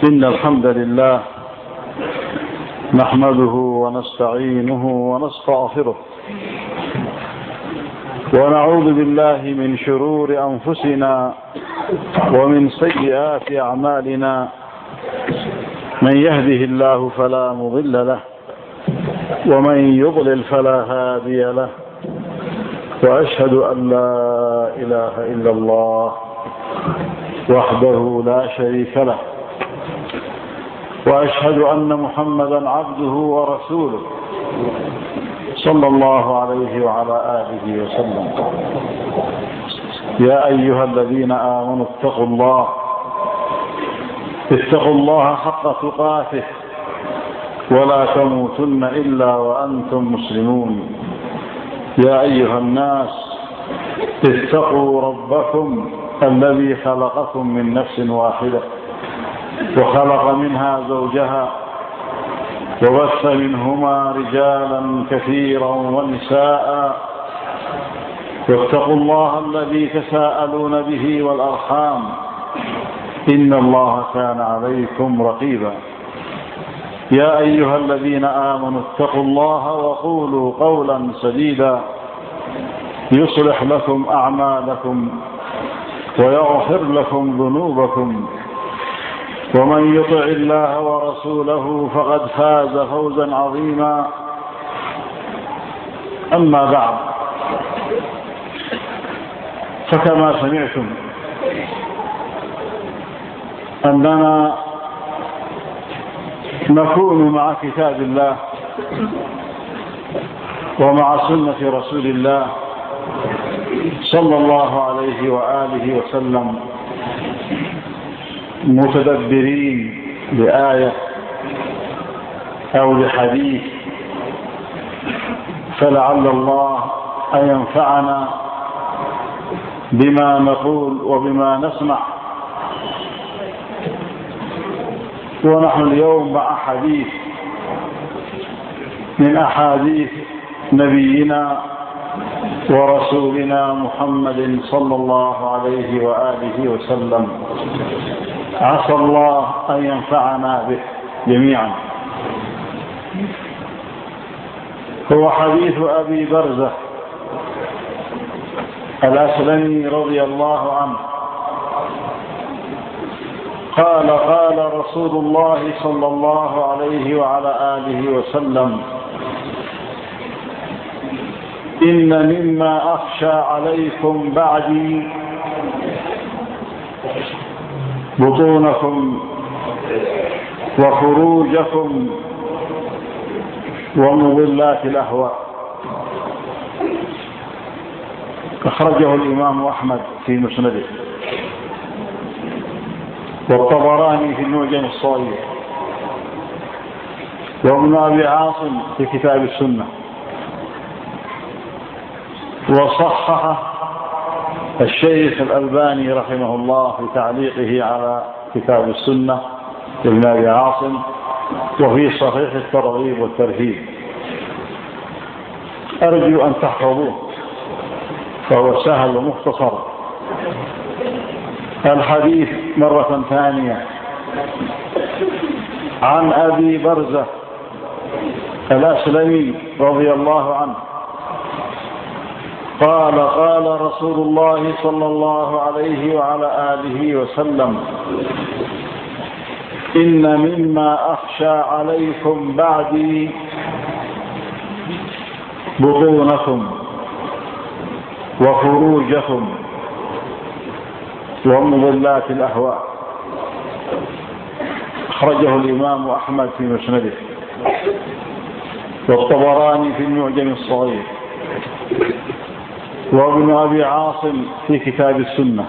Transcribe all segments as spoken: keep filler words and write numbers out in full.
إن الحمد لله نحمده ونستعينه ونستغفره ونعوذ بالله من شرور أنفسنا ومن سيئات أعمالنا. من يهده الله فلا مضل له ومن يضلل فلا هادي له، وأشهد أن لا إله إلا الله وحده لا شريك له، وأشهد أن محمدا عبده ورسوله صلى الله عليه وعلى آله وسلم. يا أيها الذين آمنوا اتقوا الله اتقوا الله حق تقاته ولا تموتن إلا وأنتم مسلمون. يا أيها الناس اتقوا ربكم الذي خلقكم من نفس واحدة وخلق منها زوجها وبث منهما رجالا كثيرا ونساء، واتقوا الله الذي تساءلون به والأرحام إن الله كان عليكم رقيبا. يا أيها الذين آمنوا اتقوا الله وقولوا قولا سديدا يصلح لكم أعمالكم ويغفر لكم ذنوبكم، ومن يطع الله ورسوله فقد فاز فوزا عظيما. أما بعد، فكما سمعتم أننا نكون مع كتاب الله ومع سنة رسول الله صلى الله عليه وآله وسلم متدبرين لآية أو لحديث، فلعل الله أن ينفعنا بما نقول وبما نسمع. ونحن اليوم مع حديث من أحاديث نبينا ورسولنا محمد صلى الله عليه وآله وسلم، عسى الله أن ينفعنا به جميعا. هو حديث أبي برزة الأسلمي رضي الله عنه قال: قال رسول الله صلى الله عليه وعلى آله وسلم: إن مما أخشى عليكم بعدي بطونكم وخروجكم ومضلات الأهواء. أخرجه الإمام أحمد في مسنده، والطبراني في المعجم الصغير، وابن أبي عاصم في كتاب السنة، وصححه الشيخ الألباني رحمه الله في تعليقه على كتاب السنة لابن أبي عاصم، وفي صحيح الترغيب والترهيب. أرجو أن تحفظوه، فهو سهل ومختصر. الحديث مرة ثانية عن أبي برزة الأسلمي رضي الله عنه قال: قال رسول الله صلى الله عليه وعلى آله وسلم: إن مما أخشى عليكم بعدي بطونكم وخروجكم ومضلات الأهواء. أخرجه الإمام أحمد في مسنده، والطبراني في المعجم الصغير، وابن أبي عاصم في كتاب السنة،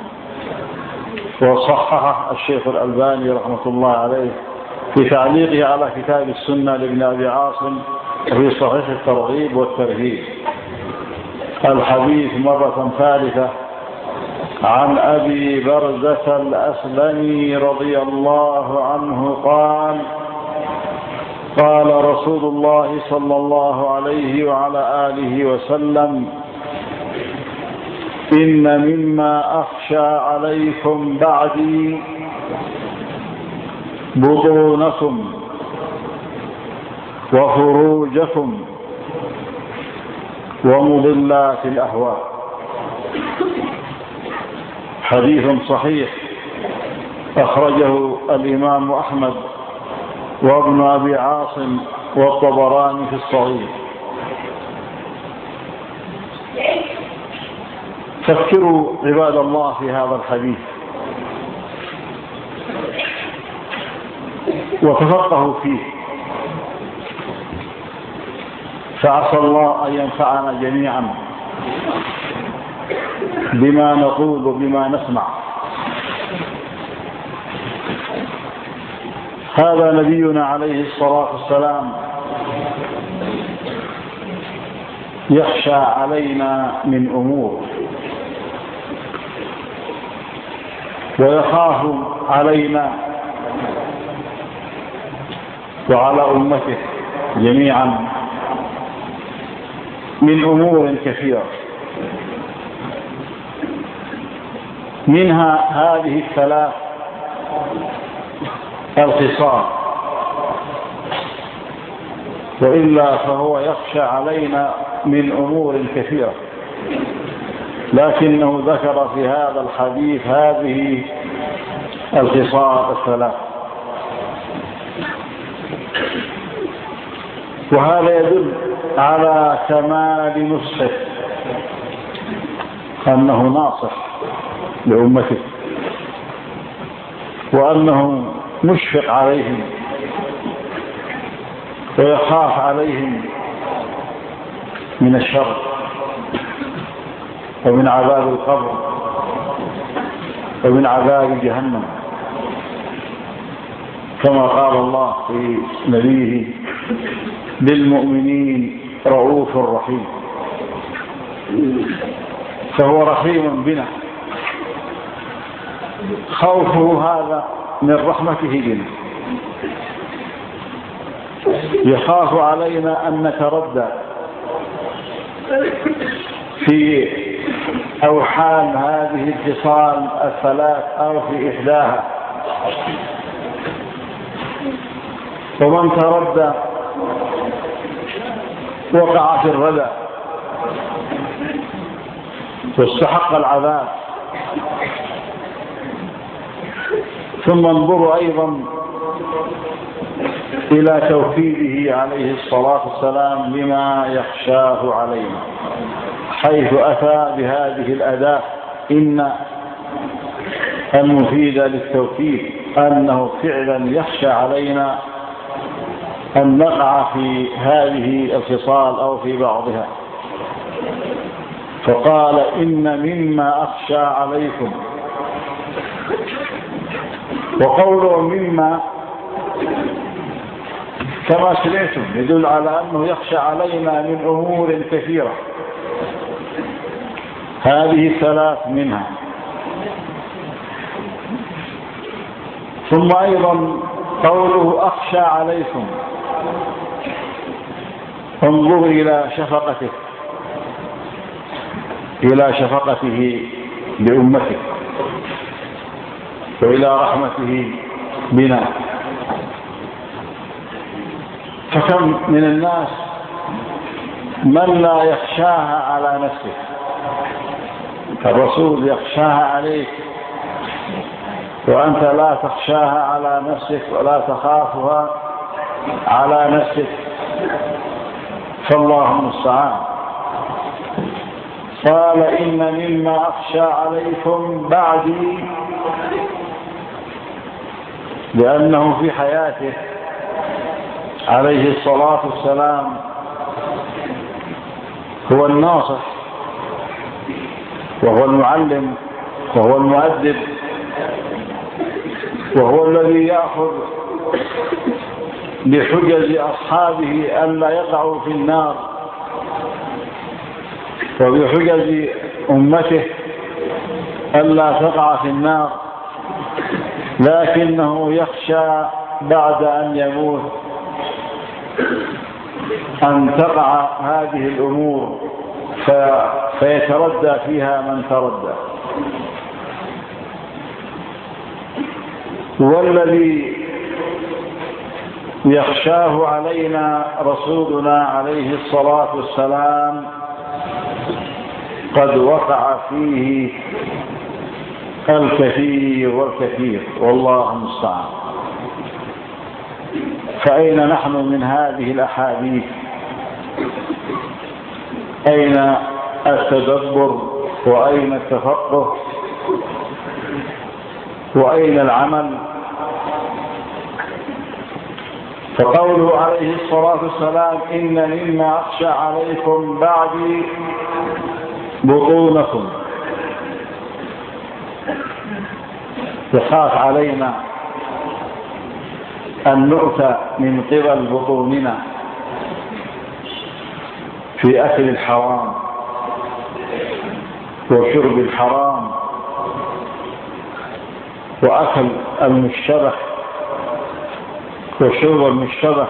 وصححه الشيخ الألباني رحمة الله عليه في تعليقه على كتاب السنة لابن أبي عاصم، وفي صحيح الترغيب والترهيب. الحديث مرة ثالثة عن أبي برزة الأسلمي رضي الله عنه قال: قال رسول الله صلى الله عليه وعلى آله وسلم: إن مما أخشى عليكم بعدي بطونكم وفروجكم ومضلات الأهواء. حديث صحيح أخرجه الإمام أحمد وابن أبي عاصم والطبراني في الصغير. فكروا عباد الله في هذا الحديث وتفقهوا فيه، فعسى الله أن ينفعنا جميعا بما نقول وبما نسمع. هذا نبينا عليه الصلاة والسلام يخشى علينا من أمور ويخاف علينا وعلى أمته جميعا من أمور كثيرة، منها هذه الثلاث الخصال، وإلا فهو يخشى علينا من أمور كثيرة، لكنه ذكر في هذا الحديث هذه الخصال الثلاث. وهذا يدل على كمال نصحه، أنه ناصح لأمته وأنه مشفق عليهم ويخاف عليهم من الشر ومن عذاب القبر ومن عذاب جهنم، كما قال الله في نبيه بالمؤمنين رؤوف رحيم. فهو رحيم بنا، خوفه هذا من رحمته بنا، يخاف علينا أن نتردى في أوحال هذه الخصال الثلاث أو في إحداها، ومن تردى وقع في الردى واستحق العذاب. ثم انظروا أيضا إلى توكيده عليه الصلاة والسلام لما يخشاه علينا، حيث أتى بهذه الأداة إن المفيدة للتوكيد، أنه فعلا يخشى علينا أن نقع في هذه الخصال أو في بعضها. فقال إن مما أخشى عليكم، وقوله مما كما سمعتم يدل على أنه يخشى علينا من أمور كثيرة، هذه الثلاث منها. ثم أيضا قوله أخشى عليكم، انظروا إلى شفقته إلى شفقته لأمته وإلى رحمته بنا. فكم من الناس من لا يخشاها على نفسه، الرسول يخشاها عليك وأنت لا تخشاها على نفسك ولا تخافها على نفسك، فالله المستعان. قال إن مما أخشى عليكم بعدي، لأنه في حياته عليه الصلاة والسلام هو الناصح وهو المعلم وهو المؤدب، وهو الذي يأخذ بحجز أصحابه ألا يقعوا في النار، وبحجز أمته ألا تقع في النار، لكنه يخشى بعد أن يموت أن تقع هذه الأمور فيتردى فيها من تردى. والذي يخشاه علينا رسولنا عليه الصلاة والسلام قد وقع فيه الكثير والكثير، والله المستعان. فأين نحن من هذه الأحاديث؟ أين التدبر وأين التفقه وأين العمل؟ فقوله عليه الصلاة والسلام إن مما أخشى عليكم بعدي بطونكم، يخاف علينا أن نؤتى من قبل بطوننا في أكل الحرام وشرب الحرام وأكل المشتبه وشرب المشتبه،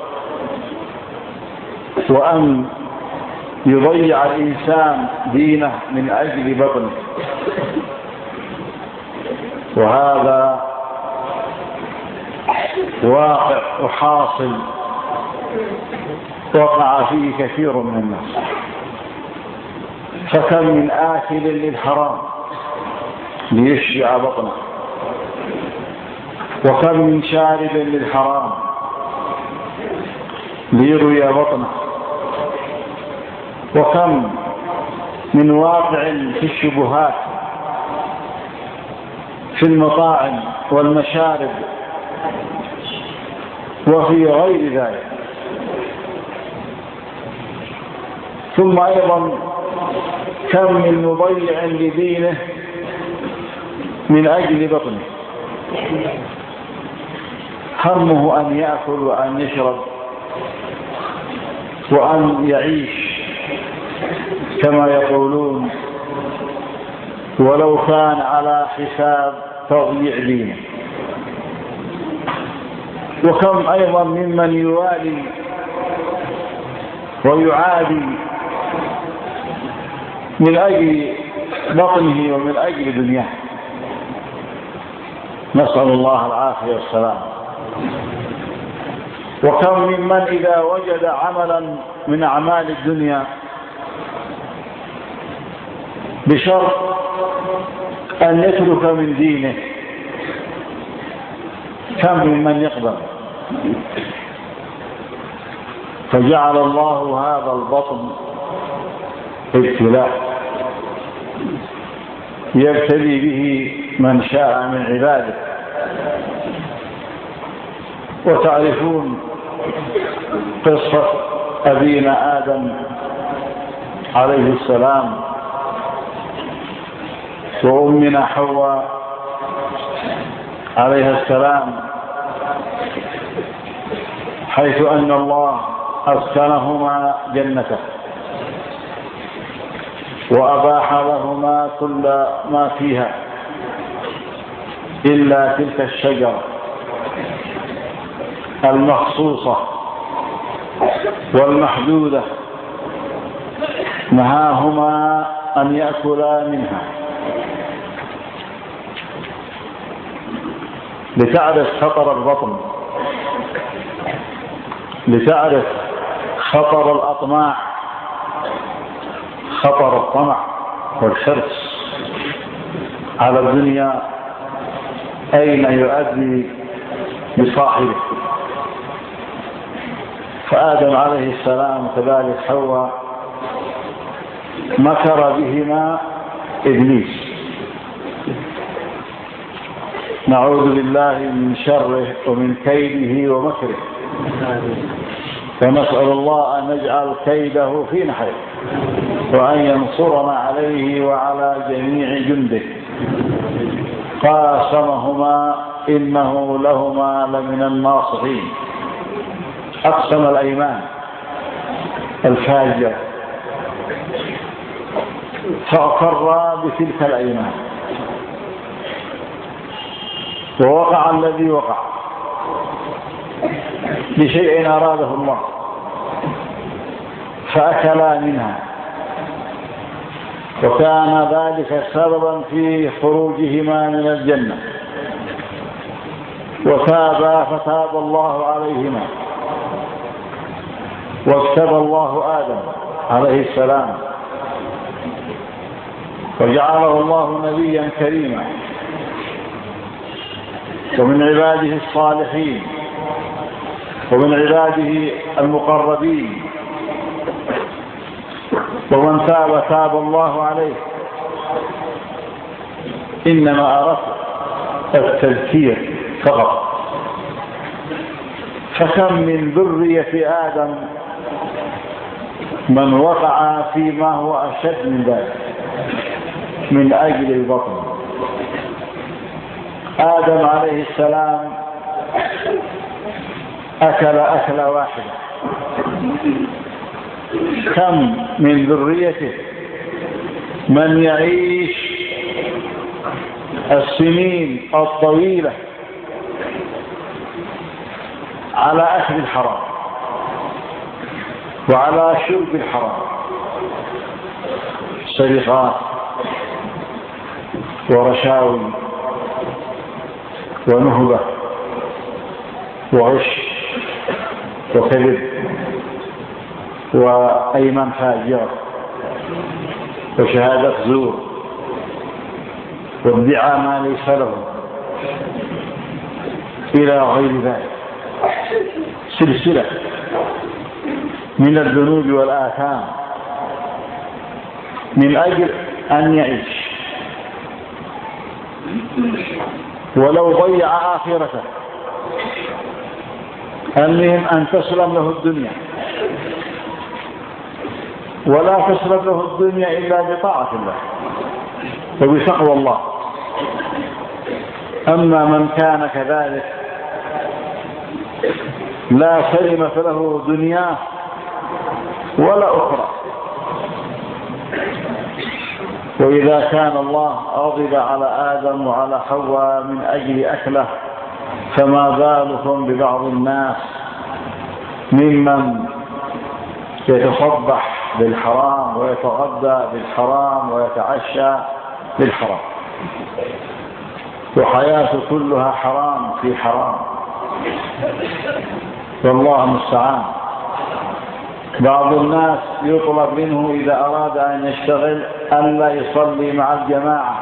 وأن يضيع الإنسان دينه من أجل بطنه. وهذا واقع وحاصل وقع فيه كثير من الناس. فكم من آكل للحرام ليشبع بطنه، وكم من شارب للحرام ليروي بطنه، وكم من واقع في الشبهات في المطاعم والمشارب وفي غير ذلك. ثم أيضا كم من مضيع لدينه من أجل بطنه، همه أن يأكل وأن يشرب وأن يعيش كما يقولون، ولو كان على حساب تضييع دينه. وكم أيضا ممن يوالي ويعادي من أجل بطنه ومن أجل دنياه، نسأل الله العافية والسلام. وكم ممن إذا وجد عملا من أعمال الدنيا بشرط أن يترك من دينه، كم ممن يقبل. فجعل الله هذا البطن ابتلاء يبتلي به من شاء من عباده. وتعرفون قصة أبينا آدم عليه السلام وأمنا حواء عليها السلام، حيث أن الله أسكنهما جنته وأباح لهما كل ما فيها إلا تلك الشجرة المخصوصة والمحدودة، نهاهما أن يأكلا منها. لتعرف خطر البطن، لتعرف خطر الأطماع، خطر الطمع والحرص على الدنيا أين يؤدي بصاحبه. فآدم عليه السلام كذلك حواء مكر بهما إبليس، نعوذ بالله من شره ومن كيده ومكره، ونسأل الله أن يجعل كيده في نحره وأن ينصرنا عليه وعلى جميع جنده. قاسمهما إنه لهما لمن الناصحين، أقسم الأيمان الفاجرة فأقر بتلك الأيمان، ووقع الذي وقع بشيء أراده الله، فأكلا منها، وكان ذلك سببا في خروجهما من الجنة. وتابا فتاب الله عليهما، واجتبى الله آدم عليه السلام وجعله الله نبيا كريما ومن عباده الصالحين ومن عباده المقربين، ومن تاب تاب الله عليه. إنما أردت التذكير فقط. فكم من ذرية آدم من وقع فيما هو أشد من ذلك من أجل البطن. آدم عليه السلام أكل أكلة واحدة، كم من ذريته من يعيش السنين الطويلة على أكل الحرام وعلى شرب الحرام، سرقات ورشاوي ونهبة وغش وكذب وأيمان فاجرة وشهادة زور وادعاء ما ليس له إلى غير ذلك، سلسلة من الذنوب والآثام من أجل أن يعيش، ولو ضيع آخرته المهم أن تسلم له الدنيا، ولا تسلم له الدنيا إلا بطاعة الله وبتقوى الله. أما من كان كذلك لا سلمة له دنياه ولا أخرى. وإذا كان الله غضب على آدم وعلى حواء من أجل أكله، فما بالكم ببعض الناس ممن يتصبح بالحرام ويتغدى بالحرام ويتعشى بالحرام، وحياته كلها حرام في حرام، والله المستعان. بعض الناس يطلب منه إذا أراد أن يشتغل أن لا يصلي مع الجماعة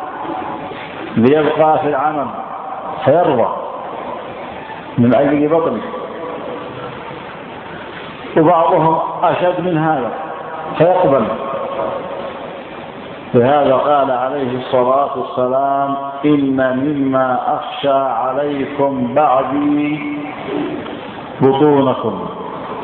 ليبقى في العمل، فيرضى من أجل بطنه. وبعضهم أشد من هذا فيقبل. لهذا قال عليه الصلاة والسلام: إن مما أخشى عليكم بعدي بطونكم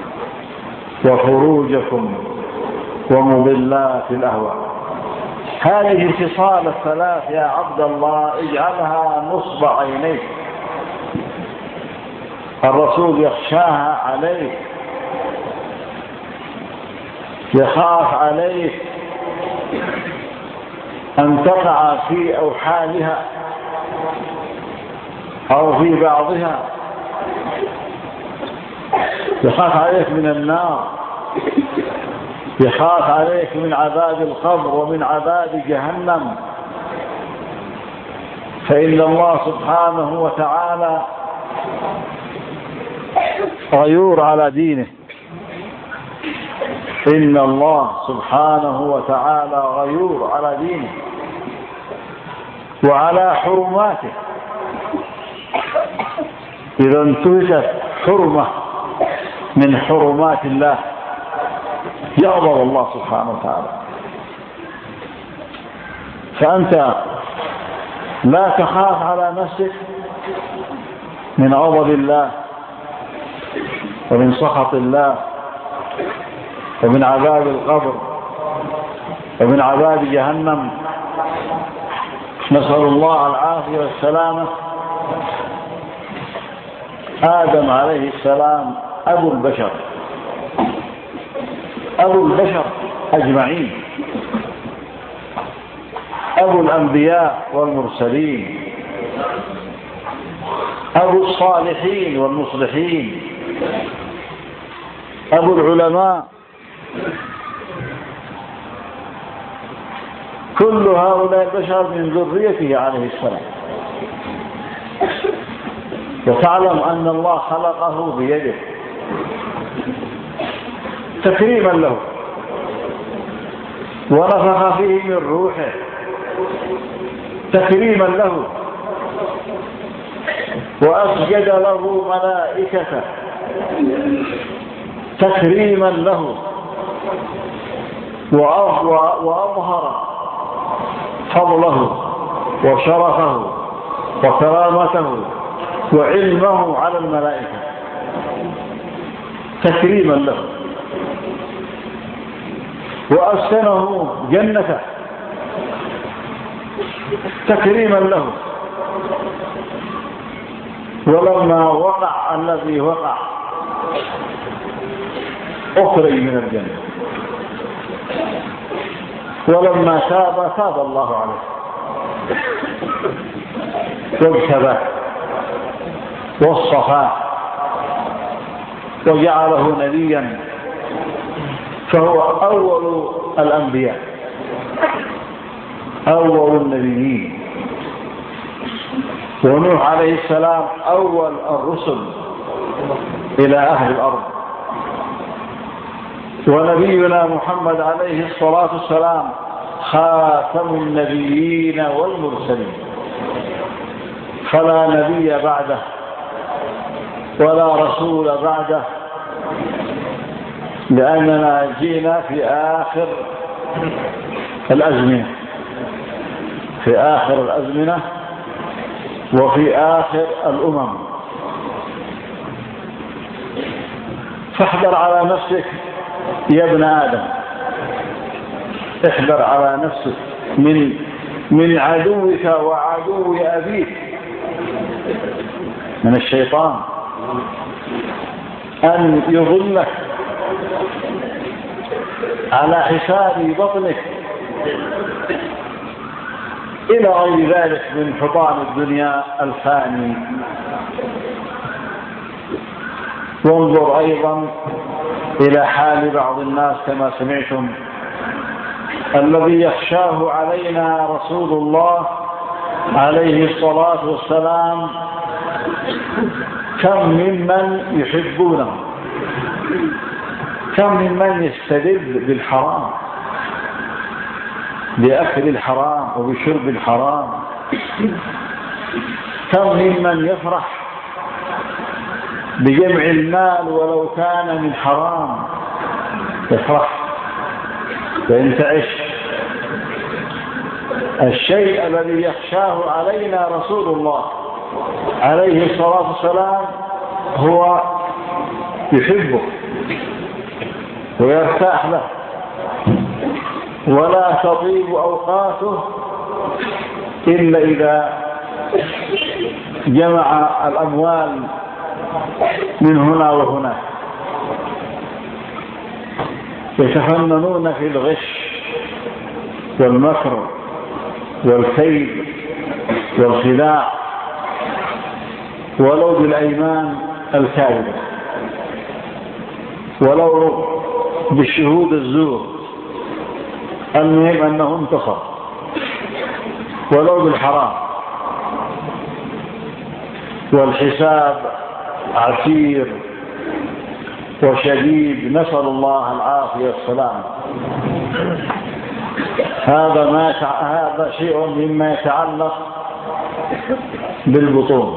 وفروجكم ومضلات الأهواء. هذه الخصال الثلاث يا عبد الله اجعلها نصب عينيك. الرسول يخشاها عليك، يخاف عليك أن تقع في أوحالها أو في بعضها، يخاف عليك من النار، يخاف عليك من عذاب القبر ومن عذاب جهنم. فإن الله سبحانه وتعالى غيور على دينه. إن الله سبحانه وتعالى غيور على دينه وعلى حرماته. إذا انتهكت حرمة من حرمات الله يغضب الله سبحانه وتعالى. فأنت لا تخاف على نفسك من غضب الله ومن سخط الله ومن عذاب القبر ومن عذاب جهنم، نسأل الله العافية والسلامة. آدم عليه السلام أبو البشر، أبو البشر أجمعين، أبو الأنبياء والمرسلين، أبو الصالحين والمصلحين، أبو العلماء. كل هؤلاء البشر من ذريته عليه السلام. وتعلم أن الله خلقه بيده تكريما له، ونفخ فيه من روحه تكريما له، وأسجد له ملائكته تكريما له، وأظهر فضله وشرفه وكرامته وعلمه على الملائكة تكريما له، وأسكنه جنته تكريما له. ولما وقع الذي وقع أخرج من الجنة، ولما تاب تاب الله عليه واجتباه واصطفاه وجعله نبيا، فهو أول الأنبياء أول النبيين، ونوح عليه السلام أول الرسل إلى أهل الأرض، ونبينا محمد عليه الصلاة والسلام خاتم النبيين والمرسلين، فلا نبي بعده ولا رسول بعده، لأننا جينا في آخر الأزمنة في آخر الأزمنة وفي آخر الأمم. فاحذر على نفسك يا ابن آدم، احذر على نفسك من من عدوك وعدو أبيك من الشيطان أن يضلك على حساب بطنك إلى غير ذلك من حطام الدنيا الفاني. وانظر أيضا إلى حال بعض الناس كما سمعتم، الذي يخشاه علينا رسول الله عليه الصلاة والسلام كم ممن يحبونه، كم ممن يستدل بالحرام، بأكل الحرام وبشرب الحرام، كم ممن يفرح بجمع المال ولو كان من حرام، يفرح فإن تعش. الشيء الذي يخشاه علينا رسول الله عليه الصلاة والسلام هو يحبه ويرتاح له، ولا تطيب أوقاته إلا إذا جمع الأموال من هنا وهناك. يتفننون في الغش والمكر والكيد والخداع ولو بالأيمان الكاذبة، ولو بالشهود الزور، المهم أنه انتصر، ولو بالحرام. والحساب عسير وشديد، نسأل الله العافية والسلام. هذا ما هذا شيء مما يتعلق بالبطون،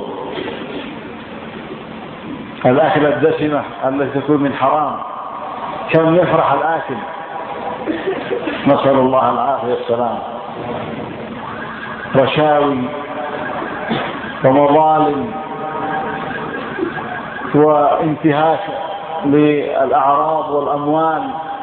الأكلة الدسمة التي تكون من حرام، كم يفرح الآكل، نسأل الله العافية والسلام. رشاوي ومظالم وانتهاك للأعراض والأموال،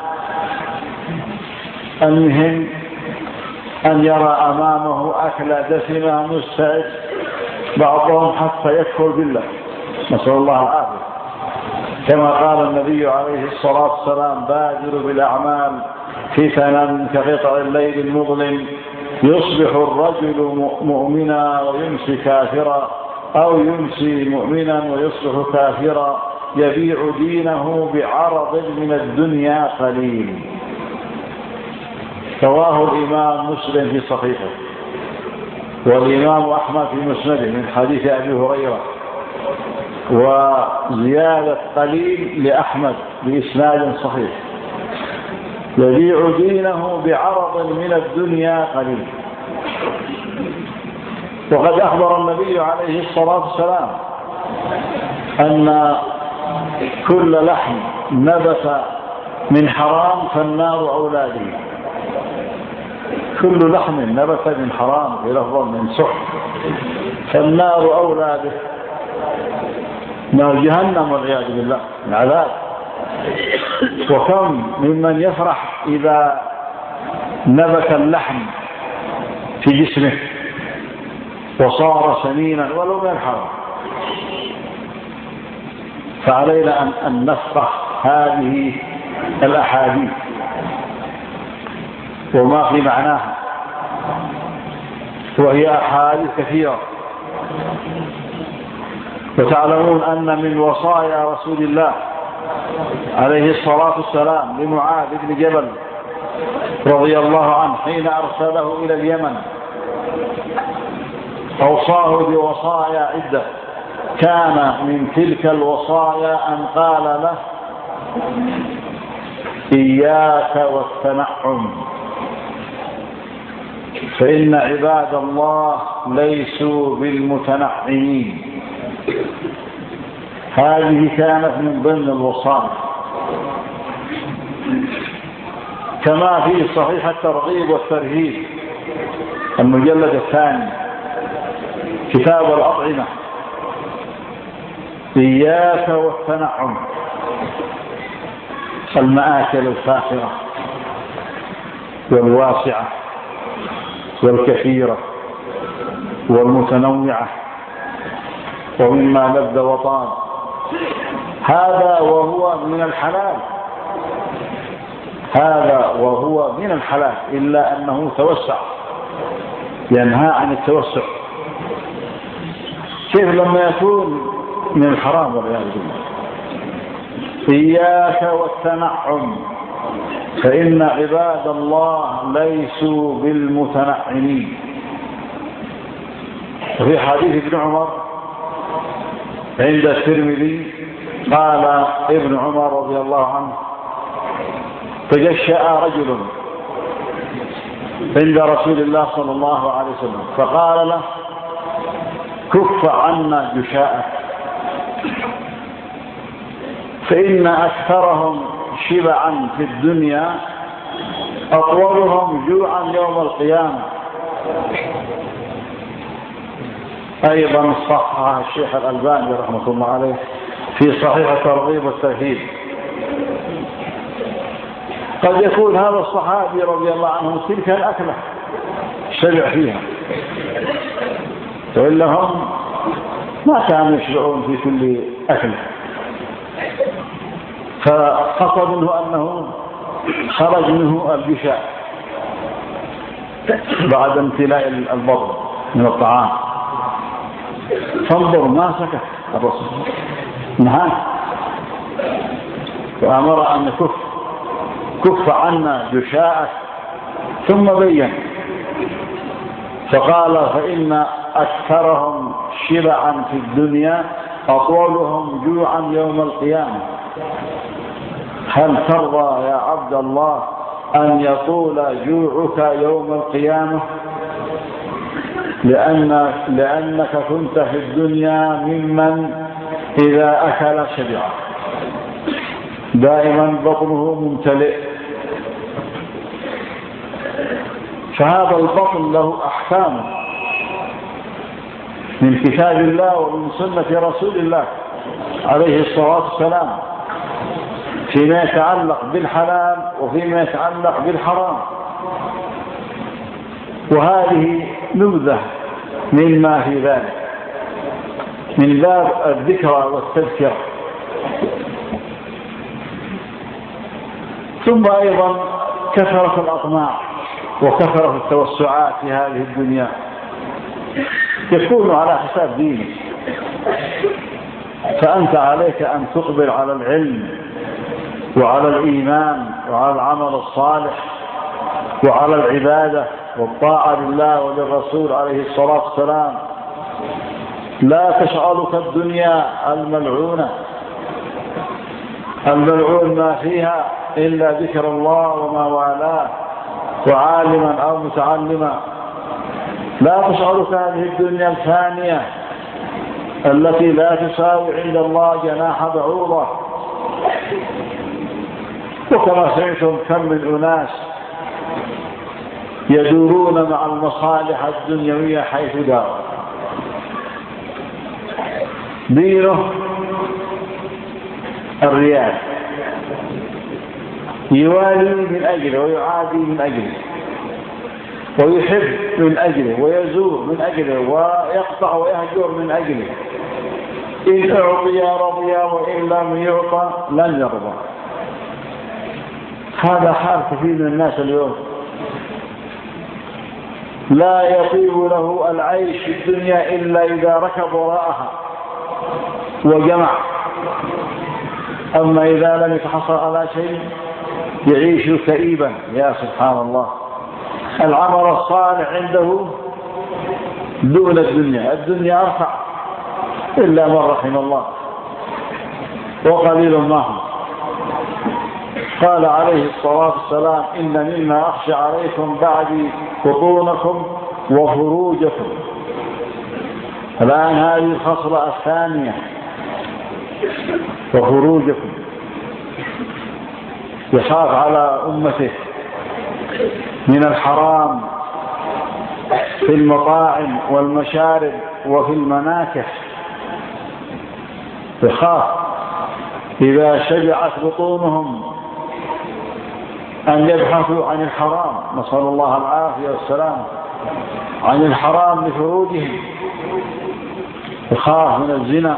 المهم أن يرى أمامه أكلة دسمة مستعد، بعضهم حتى يكفر بالله، نسأل الله العافية. كما قال النبي عليه الصلاة والسلام: بادروا بالأعمال فتنا كقطع الليل المظلم، يصبح الرجل مؤمنا ويمسي كافرا، أو يمسي مؤمنا ويصبح كافرا، يبيع دينه بعرض من الدنيا قليل. رواه الإمام مسلم في صحيحه، والإمام أحمد في مسنده من حديث أبي هريرة وزيادة قليل لأحمد بإسناد صحيح: يبيع دينه بعرض من الدنيا قليل. وقد أخبر النبي عليه الصلاة والسلام أن كل لحم نبت من حرام فالنار أولى به. كل لحم نبت من حرام بلفظ من سحت فالنار أولى به، نار جهنم والعياذ بالله، العذاب. وكم ممن يفرح إذا نبت اللحم في جسمه وصار سمينا ولو من الحرام. فعلينا أن نفقه هذه الأحاديث وما في معناها، وهي أحاديث كثيرة. وتعلمون أن من وصايا رسول الله عليه الصلاة والسلام لمعاذ بن جبل رضي الله عنه حين أرسله إلى اليمن، أوصاه بوصايا عدة. كان من تلك الوصايا أن قال له: إياك والتنعم، فإن عباد الله ليسوا بالمتنعمين. هذه كانت من ضمن الوصايا، كما في صحيح الترغيب والترهيب المجلد الثاني كتاب الأطعمة: إياك والتنعم، المآكل الفاخرة والواسعة والكثيرة والمتنوعة ومما لذ وطاب، هذا وهو من الحلال، هذا وهو من الحلال، إلا أنه توسع، ينهى عن التوسع. كيف لما يكون من الحرام والعياذ بالله؟ إياك والتنعم، فإن عباد الله ليسوا بالمتنعمين. وفي حديث ابن عمر عند الترمذي قال ابن عمر رضي الله عنه: تجشأ رجل عند رسول الله صلى الله عليه وسلم فقال له: كف عنا جشاءك، فإن أكثرهم شبعا في الدنيا أطولهم جوعا يوم القيامة. أيضا صححه الشيخ الألباني رحمه الله عليه في صحيح الترغيب والترهيب. قد يكون هذا الصحابي رضي الله عنه تلك الأكلة شبع فيها، وإلا هم ما كانوا يشبعون في كل أكلة، فقصد منه أنه خرج منه الجشاء بعد امتلاء البطن من الطعام. فانظر ما سكت الرسول، نهى وأمر أن كف كف عنا جشاءك، ثم بين فقال: فإن أكثرهم شبعا في الدنيا أطولهم جوعا يوم القيامة. هل ترضى يا عبد الله أن يطول جوعك يوم القيامة؟ لأن لأنك كنت في الدنيا ممن إذا أكل شبع، دائما بطنه ممتلئ. فهذا البطن له أحكام من كتاب الله ومن سنة رسول الله عليه الصلاة والسلام فيما يتعلق بالحلال وفيما يتعلق بالحرام. وهذه نبذة مما في ذلك من باب الذكرى والتذكرة. ثم أيضا كثرة الأطماع وكثرة التوسعات في هذه الدنيا يكون على حساب دينك، فأنت عليك أن تقبل على العلم وعلى الإيمان وعلى العمل الصالح وعلى العبادة والطاعة لله وللرسول عليه الصلاة والسلام، لا تشغلك الدنيا الملعونة الملعون ما فيها إلا ذكر الله وما والاه وعالما أو متعلما. لا تشغلك هذه الدنيا الفانية التي لا تساوي عند الله جناح بعوضة. وكما سمعتم كم من أناس يدورون مع المصالح الدنيوية حيث داروا. دينه الريال، يوالي من أجله ويعادي من أجله ويحب من أجله ويزور من أجله ويقطع ويهجر من أجله. إن أعطي رضي وإن لم يعطى لن يرضى. هذا حال كثير من الناس اليوم، لا يطيب له العيش في الدنيا إلا إذا ركب وراءها وجمع، أما إذا لم يتحصل على شيء يعيش كئيبا. يا سبحان الله، العمل الصالح عنده دون الدنيا، الدنيا أرفع إلا من رحم الله وقليل ما هم. قال عليه الصلاة والسلام: إن مما أخشى عليكم بعد بطونكم وفروجكم. الآن هذه الخصلة الثانية، وفروجكم. يخاف على أمته من الحرام في المطاعم والمشارب وفي المناكح. يخاف إذا شبعت بطونهم أن يبحثوا عن الحرام، نسأل الله العافية والسلام، عن الحرام لفروجهم. يخاف من الزنا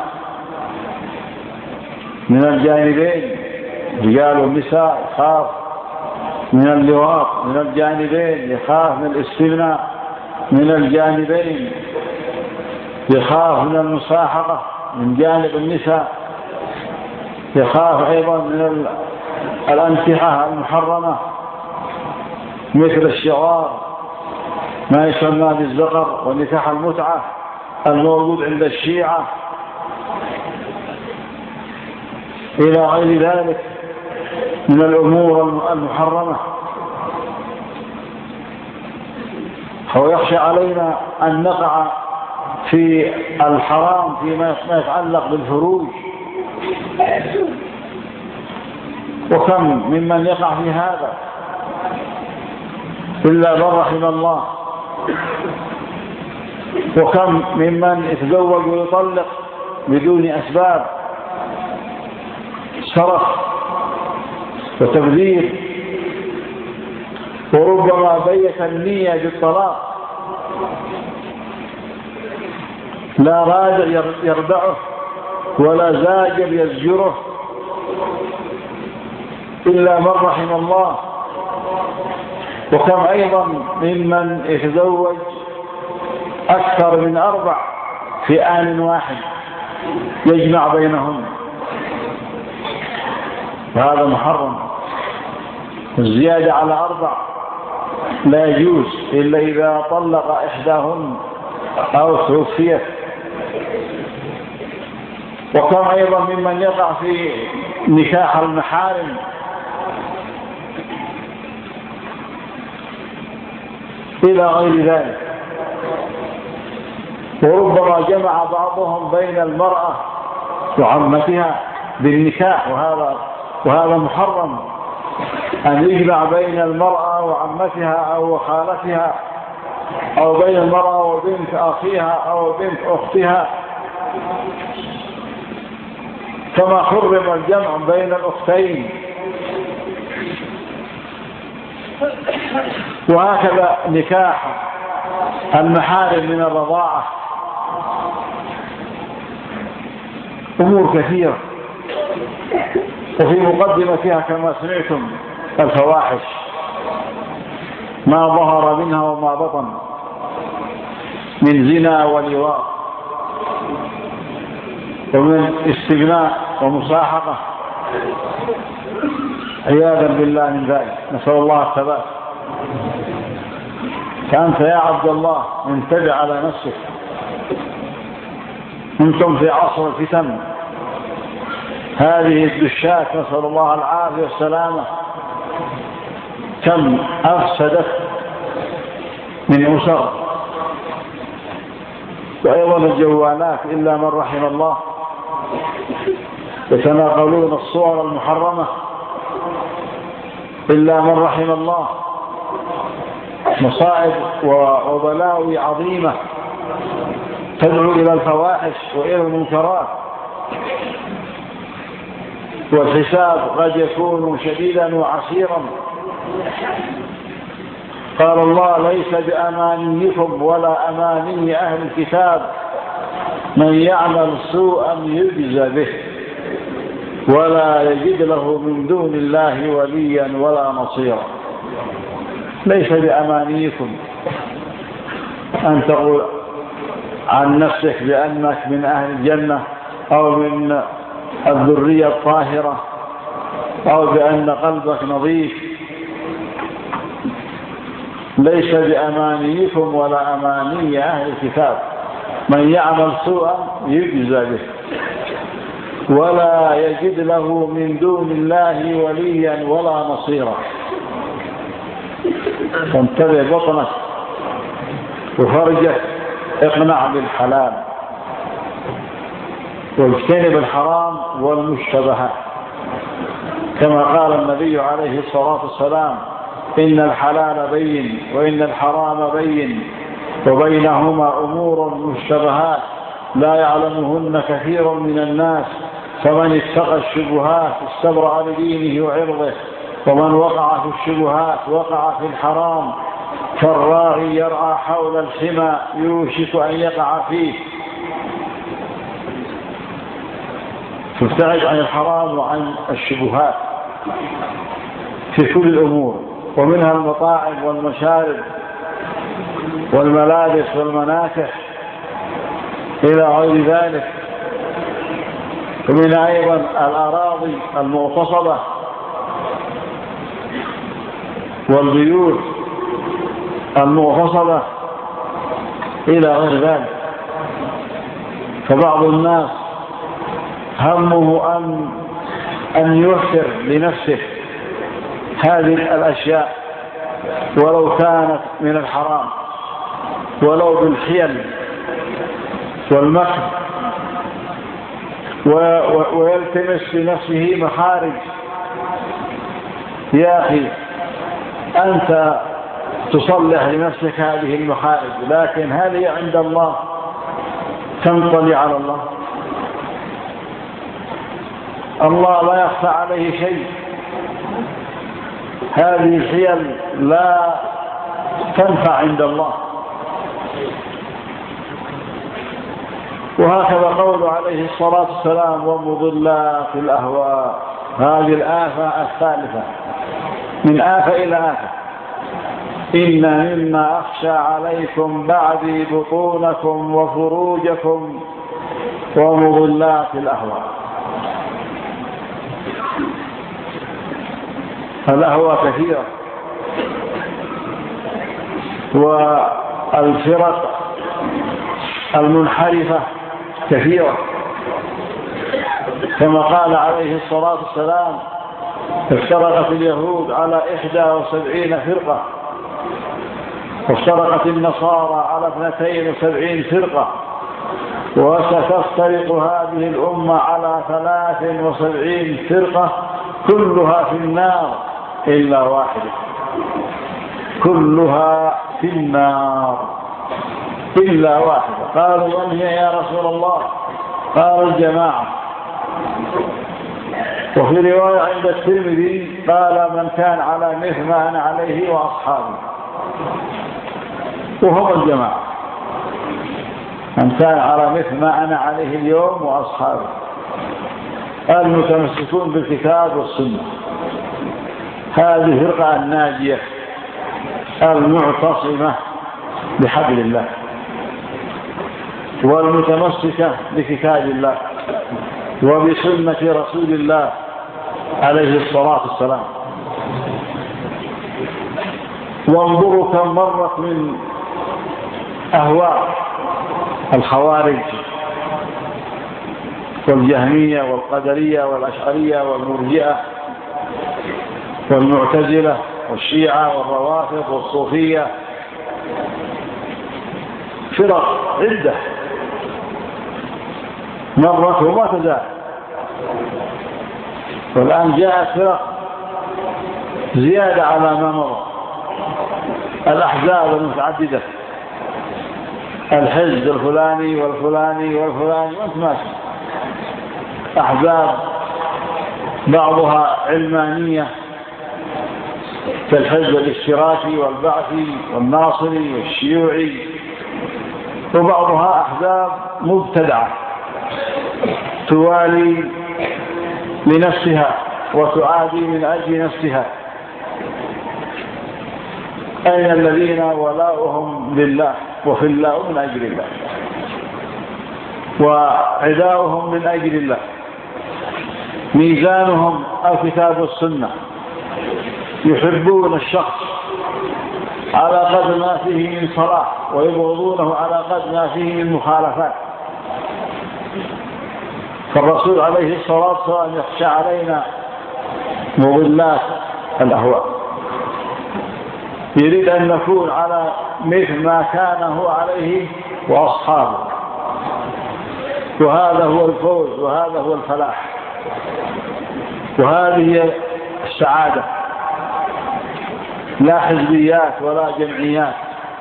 من الجانبين، رجال والنساء. يخاف من اللواط من الجانبين، يخاف من الاستمناء من الجانبين، يخاف من المصاحبة من جانب النساء، يخاف أيضا من الأنكحة المحرمة مثل الشغار، ما يسمى بالزقر، ونكاح المتعة الموجود عند الشيعة، إلى غير ذلك من الأمور المحرمة. هو يخشى علينا أن نقع في الحرام فيما يتعلق بالفروج. وكم ممن يقع في هذا إلا من رحم الله، وكم ممن يتزوج ويطلق بدون أسباب، سرف وتبذير، وربما بيت النية بالطلاق، لا راجع يردعه ولا زاجر يزجره إلا من رحم الله. وكم أيضا ممن يتزوج أكثر من أربع في آن واحد يجمع بينهم، وهذا محرم. الزيادة على أربع لا يجوز إلا إذا طلق إحداهن أو توفيت. وكم أيضا ممن يقع في نكاح المحارم، إلى غير ذلك. وربما جمع بعضهم بين المرأة وعمتها بالنكاح، وهذا وهذا محرم، أن يجمع بين المرأة وعمتها أو خالتها، أو بين المرأة وبنت أخيها أو بنت أختها، كما حرم الجمع بين الأختين. وهكذا نكاح المحارم من الرضاعة. أمور كثيرة، وفي مقدمتها كما سمعتم الفواحش ما ظهر منها وما بطن من زنا ولواط ومن استغناء ومصاحقة، عياذا بالله من ذلك. نسأل الله الثبات. فأنت يا عبد الله انتبه على نفسك، أنتم في عصر الفتن. هذه الدشات نسأل الله العافية والسلامة كم أفسدت من أسر. وأيضا الجوالات إلا من رحم الله، يتناقلون الصور المحرمة إلا من رحم الله. مصائب وبلاوي عظيمة تدعو إلى الفواحش وإلى المنكرات، والحساب قد يكون شديدا وعسيرا. قال الله: ليس بأمانيكم ولا أماني أهل الكتاب من يعمل سوءا يجزى به ولا يجد له من دون الله وليا ولا نصيرا. ليس بأمانيكم أن تقول عن نفسك بأنك من أهل الجنة أو من الذرية الطاهرة أو بأن قلبك نظيف. ليس بأمانيكم ولا أماني أهل الكتاب من يعمل سوءا يجزى به ولا يجد له من دون الله وليا ولا نصيرا. فانتبه بطنك وفرجك، اقنع بالحلال واجتنب الحرام والمشتبهات، كما قال النبي عليه الصلاة والسلام: إن الحلال بين وإن الحرام بين وبينهما أمور مشتبهات لا يعلمهن كثير من الناس فمن اتقى الشبهات استبرأ لدينه وعرضه ومن وقع في الشبهات وقع في الحرام كالراعي يرعى حول الحمى يوشك أن يقع فيه. تبتعد عن الحرام وعن الشبهات في كل الأمور، ومنها المطاعم والمشارب والملابس والمناكح إلى غير ذلك. ومن أيضا الأراضي المغتصبة والبيوت المغتصبة إلى غير ذلك. فبعض الناس همه أن أن يوفر لنفسه هذه الأشياء ولو كانت من الحرام، ولو بالحيل والمكر، ويلتمس لنفسه مخارج. يا أخي أنت تصلح لنفسك هذه المخارج، لكن هذه عند الله تنطلي على الله. الله لا يخفى عليه شيء. هذه الحيل لا تنفع عند الله. وهكذا قول عليه الصلاة والسلام: ومضلات الأهواء. هذه الآفة الثالثة من آفة إلى آفة. إن مما أخشى عليكم بعدي بطونكم وفروجكم ومضلات الأهواء. الأهواء كثيرة، والفرق المنحرفة كثيرة، كما قال عليه الصلاة والسلام: افترقت اليهود على إحدى وسبعين فرقة وافترقت النصارى على اثنتين وسبعين فرقة وستفترق هذه الأمة على ثلاث وسبعين فرقة كلها في النار إلا واحدة. كلها في النار إلا واحدة. قالوا: ومن هي يا رسول الله؟ قال: الجماعة. وفي رواية عند الترمذي قال: من كان على مثل ما أنا عليه وأصحابي. وهم الجماعة، من كان على مثل ما أنا عليه اليوم وأصحابي، المتمسكون بالكتاب والسنة. هذه الفرقة الناجية المعتصمة بحبل الله والمتمسكة بكتاب الله وبسنة رسول الله عليه الصلاة والسلام. وانظروا كم مرت من أهواء الخوارج والجهمية والقدرية والأشعرية والمرجئة والمعتزلة والشيعة والروافض والصوفية، فرق عدة مرت وما تزال. والآن جاءت فرق زيادة على ما مضى، الأحزاب المتعددة، الحزب الفلاني والفلاني والفلاني وانت ماشي، أحزاب بعضها علمانية كالحزب الاشتراكي والبعثي والناصري والشيوعي، وبعضها أحزاب مبتدعة توالي لنفسها وتعادي من أجل نفسها. أين الذين ولاؤهم لله وفي الله من أجل الله وعداؤهم من أجل الله؟ ميزانهم الكتاب والسنة، يحبون الشخص على قدر ما فيه من صلاح ويبغضونه على قدر ما فيه من مخالفات. فالرسول عليه الصلاة والسلام يخشى علينا مضلات الأهواء، يريد أن نكون على مثل ما كان هو عليه وأصحابه، وهذا هو الفوز وهذا هو الفلاح وهذه السعادة، لا حزبيات ولا جمعيات.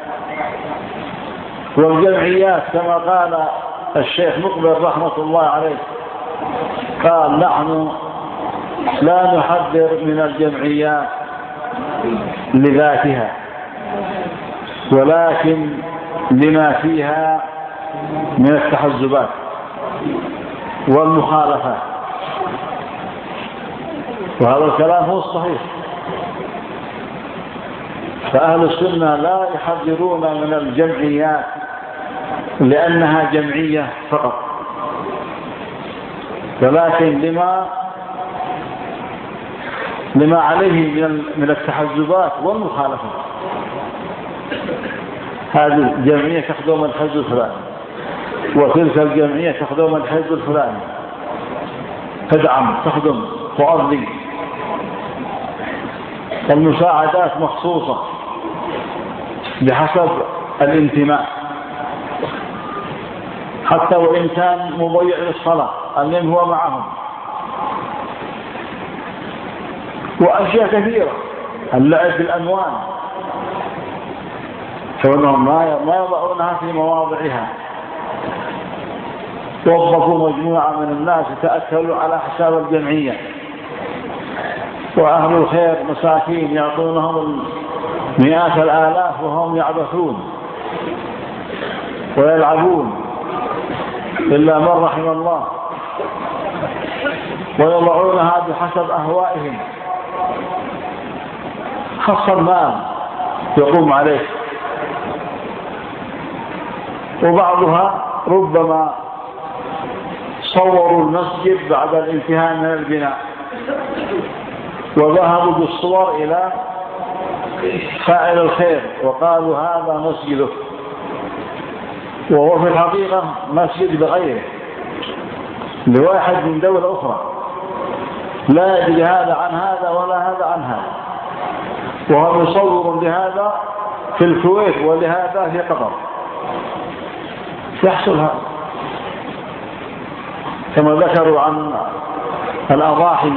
والجمعيات كما قال الشيخ مقبل رحمة الله عليه، قال نحن لا نحذر من الجمعيات لذاتها ولكن لما فيها من التحزبات والمخالفات، وهذا الكلام هو الصحيح. فأهل السنة لا يحذرون من الجمعيات لأنها جمعية فقط، ولكن لما لما عليه من التحزبات والمخالفة. هذه الجمعية تخدم الحزب الفلاني وتلك الجمعية تخدم الحزب الفلاني، تدعم تخدم تؤذي. المساعدات مخصوصة بحسب الانتماء، حتى وإن كان مضيع للصلاة المهم هو معهم. وأشياء كثيرة، اللعب بالأموال، فإنهم ما يضعونها في مواضعها. وظفوا مجموعة من الناس يتأكلوا على حساب الجمعية، وأهل الخير مساكين يعطونهم مئات الآلاف وهم يعبثون ويلعبون إلا من رحم الله، ويضعونها بحسب أهوائهم. خص المال يقوم عليه، وبعضها ربما صوروا المسجد بعد الانتهاء من البناء وذهبوا بالصور إلى فاعل الخير وقالوا هذا مسجده، وهو في الحقيقة مسجد بغيره لواحد من دولة أخرى، لا يدري هذا عن هذا ولا هذا عن هذا، وهو مصور لهذا في الكويت ولهذا في قطر. يحصل هذا كما ذكروا عن الأضاحي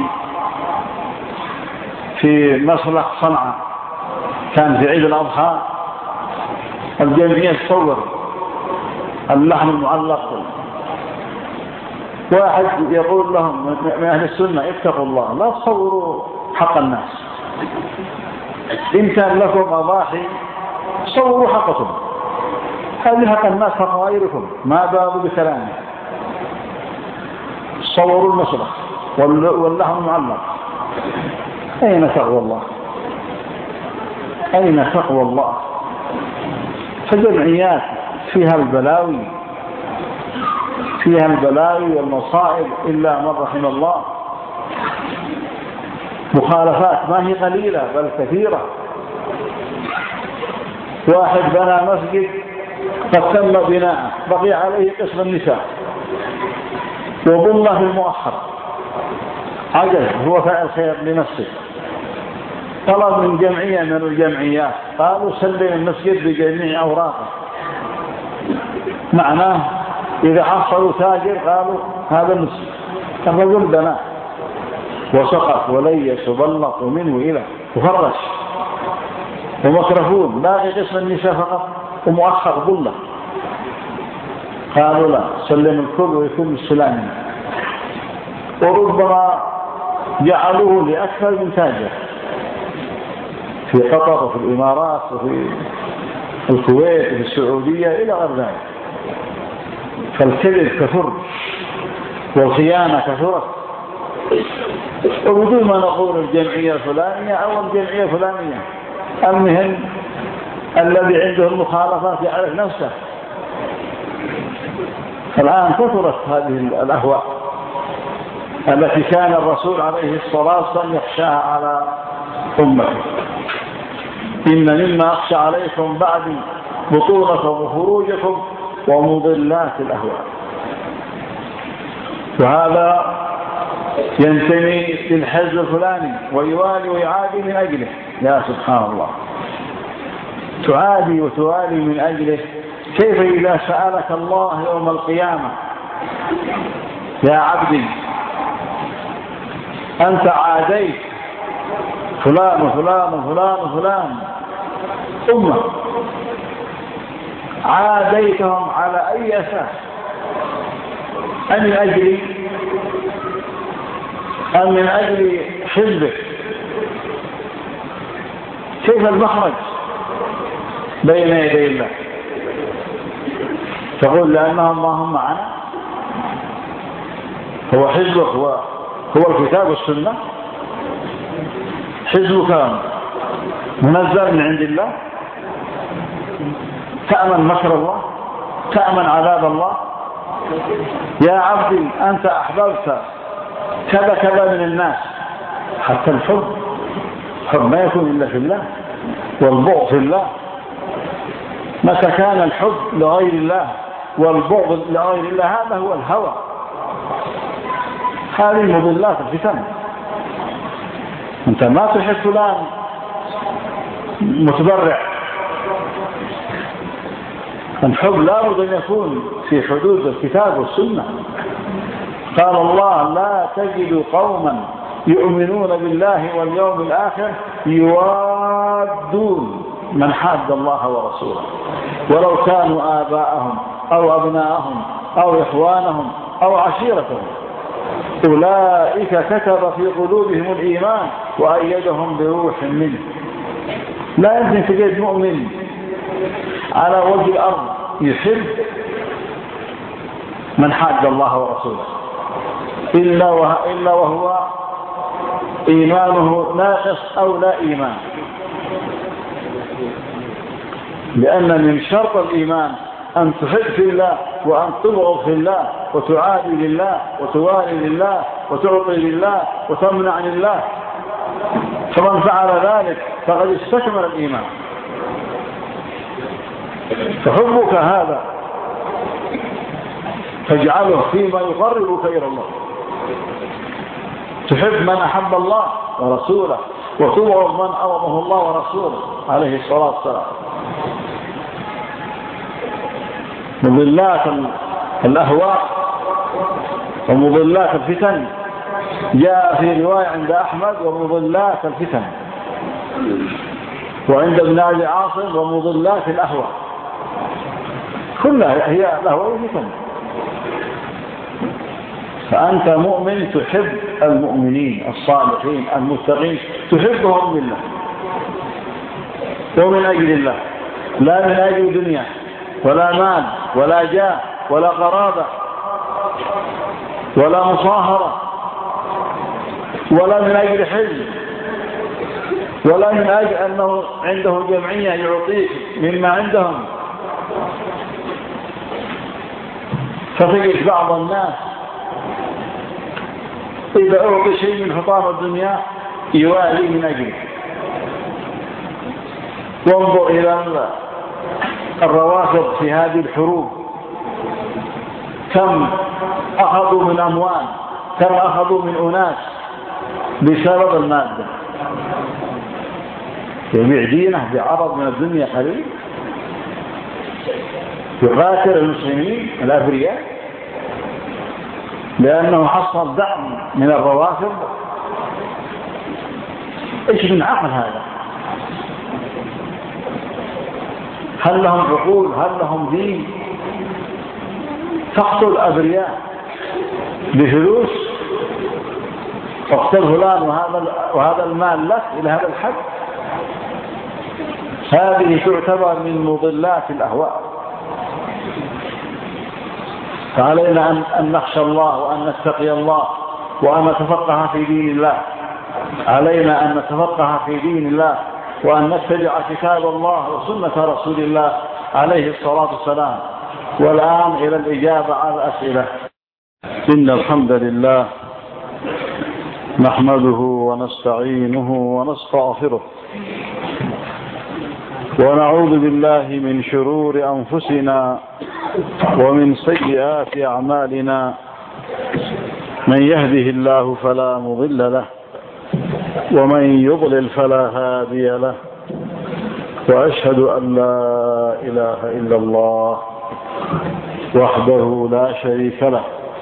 في مسلخ صنعاء، كان في عيد الأضحى الجمعية تصور اللحم المعلق، واحد يقول لهم من أهل السنة اتقوا الله لا تصوروا حق الناس، إن كان لكم أضاحي صوروا حقكم، هذه حق الناس حق غيركم، ما بابوا بكلامه. صوروا المسلخ واللحم المعلق. أين تقوى الله؟ أين تقوى الله؟ فالجمعيات فيها البلاوي فيها البلاوي والمصائب إلا من رحم الله. مخالفات ما هي قليلة بل كثيرة. واحد بنى مسجد قد تم بناءه، بقي عليه قسم النساء، وظله في المؤخر، عجز، هو فاعل خير لنفسه. طلب من جمعية من الجمعيات، قالوا سلم المسجد بجميع أوراقه، معناه إذا حصلوا تاجر قالوا هذا المسجد. الرجل بنى وسقط وليس وبلط ومنه إلى وفرش ومكرفون، باقي قسم النساء فقط ومؤخر ظله. قالوا لا، سلم الكل ويكون السلام. وربما جعلوه لأكثر من تاجر في قطر وفي الإمارات وفي الكويت وفي السعودية إلى غير ذلك. فالكذب كثر والخيانة كثرت، وبدون ما نقول الجمعية الفلانية أو الجمعية الفلانية، المهم الذي عنده المخالفات يعرف نفسه. الآن كثرت هذه الأهواء التي كان الرسول عليه الصلاة والسلام يخشاها على أمته. إن مما أخشى عليكم بعد بطولة وخروجكم ومضلات الأهواء. وهذا ينتمي للحزب الفلاني ويوالي ويعادي من أجله. يا سبحان الله، تعادي وتوالي من أجله. كيف إذا سألك الله يوم القيامة يا عبدي أنت عاديت فلان وفلان وفلان وفلان أمة، عاديتهم على أي أساس؟ أم من أجل أم من أجل حزبك؟ كيف المخرج بين يدي الله؟ تقول لأنهم ما هم معنا. هو حزبك هو هو الكتاب والسنة. حزبك منزل من عند الله، تأمن مكر الله، تأمن عذاب الله. يا عبدي أنت أحببت كذا كذا من الناس. حتى الحب حب ما يكون إلا في الله، والبغض في الله. متى كان الحب لغير الله والبغض لغير الله هذا هو الهوى. هذه مضلات الفتن. أنت ما تحب فلان متبرع. الحب لا بد أن يكون في حدود الكتاب والسنة. قال الله لا تجد قوما يؤمنون بالله واليوم الآخر يوادون من حاد الله ورسوله ولو كانوا آباءهم أو أبناءهم أو إخوانهم أو عشيرتهم أولئك كتب في قلوبهم الإيمان وأيدهم بروح منه. لا يمكن تجد مؤمن على وجه الأرض يحب من حاد الله ورسوله إلا وهو إيمانه ناقص أو لا إيمان. لأن من شرط الإيمان أن تحب في الله وأن تبغض في الله وتعادي لله وتوالي لله وتعطي لله وتمنع لله. فمن فعل ذلك فقد استكمل الإيمان. فحبك هذا تجعله فيما يقربك إلى الله. تحب من أحب الله ورسوله وتبغض من أبغضه الله ورسوله عليه الصلاة والسلام. مضلات الأهواء ومضلات الفتن جاء في رواية عند أحمد ومضلات الفتن، وعند ابن أبي عاصم ومضلات الأهواء. كلها هي الأهواء والفتن. فأنت مؤمن تحب المؤمنين الصالحين المتقين، تحبهم بالله ومن أجل الله، لا من أجل دنيا ولا مال ولا جاه ولا قرابة ولا مصاهرة ولا من أجل حزب ولا من أجل أنه عنده جمعية يعطيك مما عندهم. فتجد بعض الناس إذا أعطي شيء من حطام الدنيا يوالي من أجله. وانظر إلى الروافض في هذه الحروب كم أخذوا من أموال كما أخذوا من أناس بسبب المادة. يبيع دينه بعرض من الدنيا قليل، يقاتل المسلمين الأبرياء لأنه حصل دعم من الروافض. إيش من عقل هذا؟ هل لهم عقول؟ هل لهم دين؟ تقتل الأبرياء بفلوس، تقتل فلان وهذا وهذا المال لك إلى هذا الحد. هذه تعتبر من مضلات الأهواء. فعلينا أن نخشى الله وأن نتقي الله وأن نتفقه في دين الله. علينا أن نتفقه في دين الله وأن نتبع كتاب الله وسنة رسول الله عليه الصلاة والسلام. والآن إلى الإجابة على الأسئلة. إن الحمد لله نحمده ونستعينه ونستغفره ونعوذ بالله من شرور أنفسنا ومن سيئات أعمالنا. من يهده الله فلا مضل له ومن يضلل فلا هادي له، وأشهد أن لا إله إلا الله وحده لا شريك له،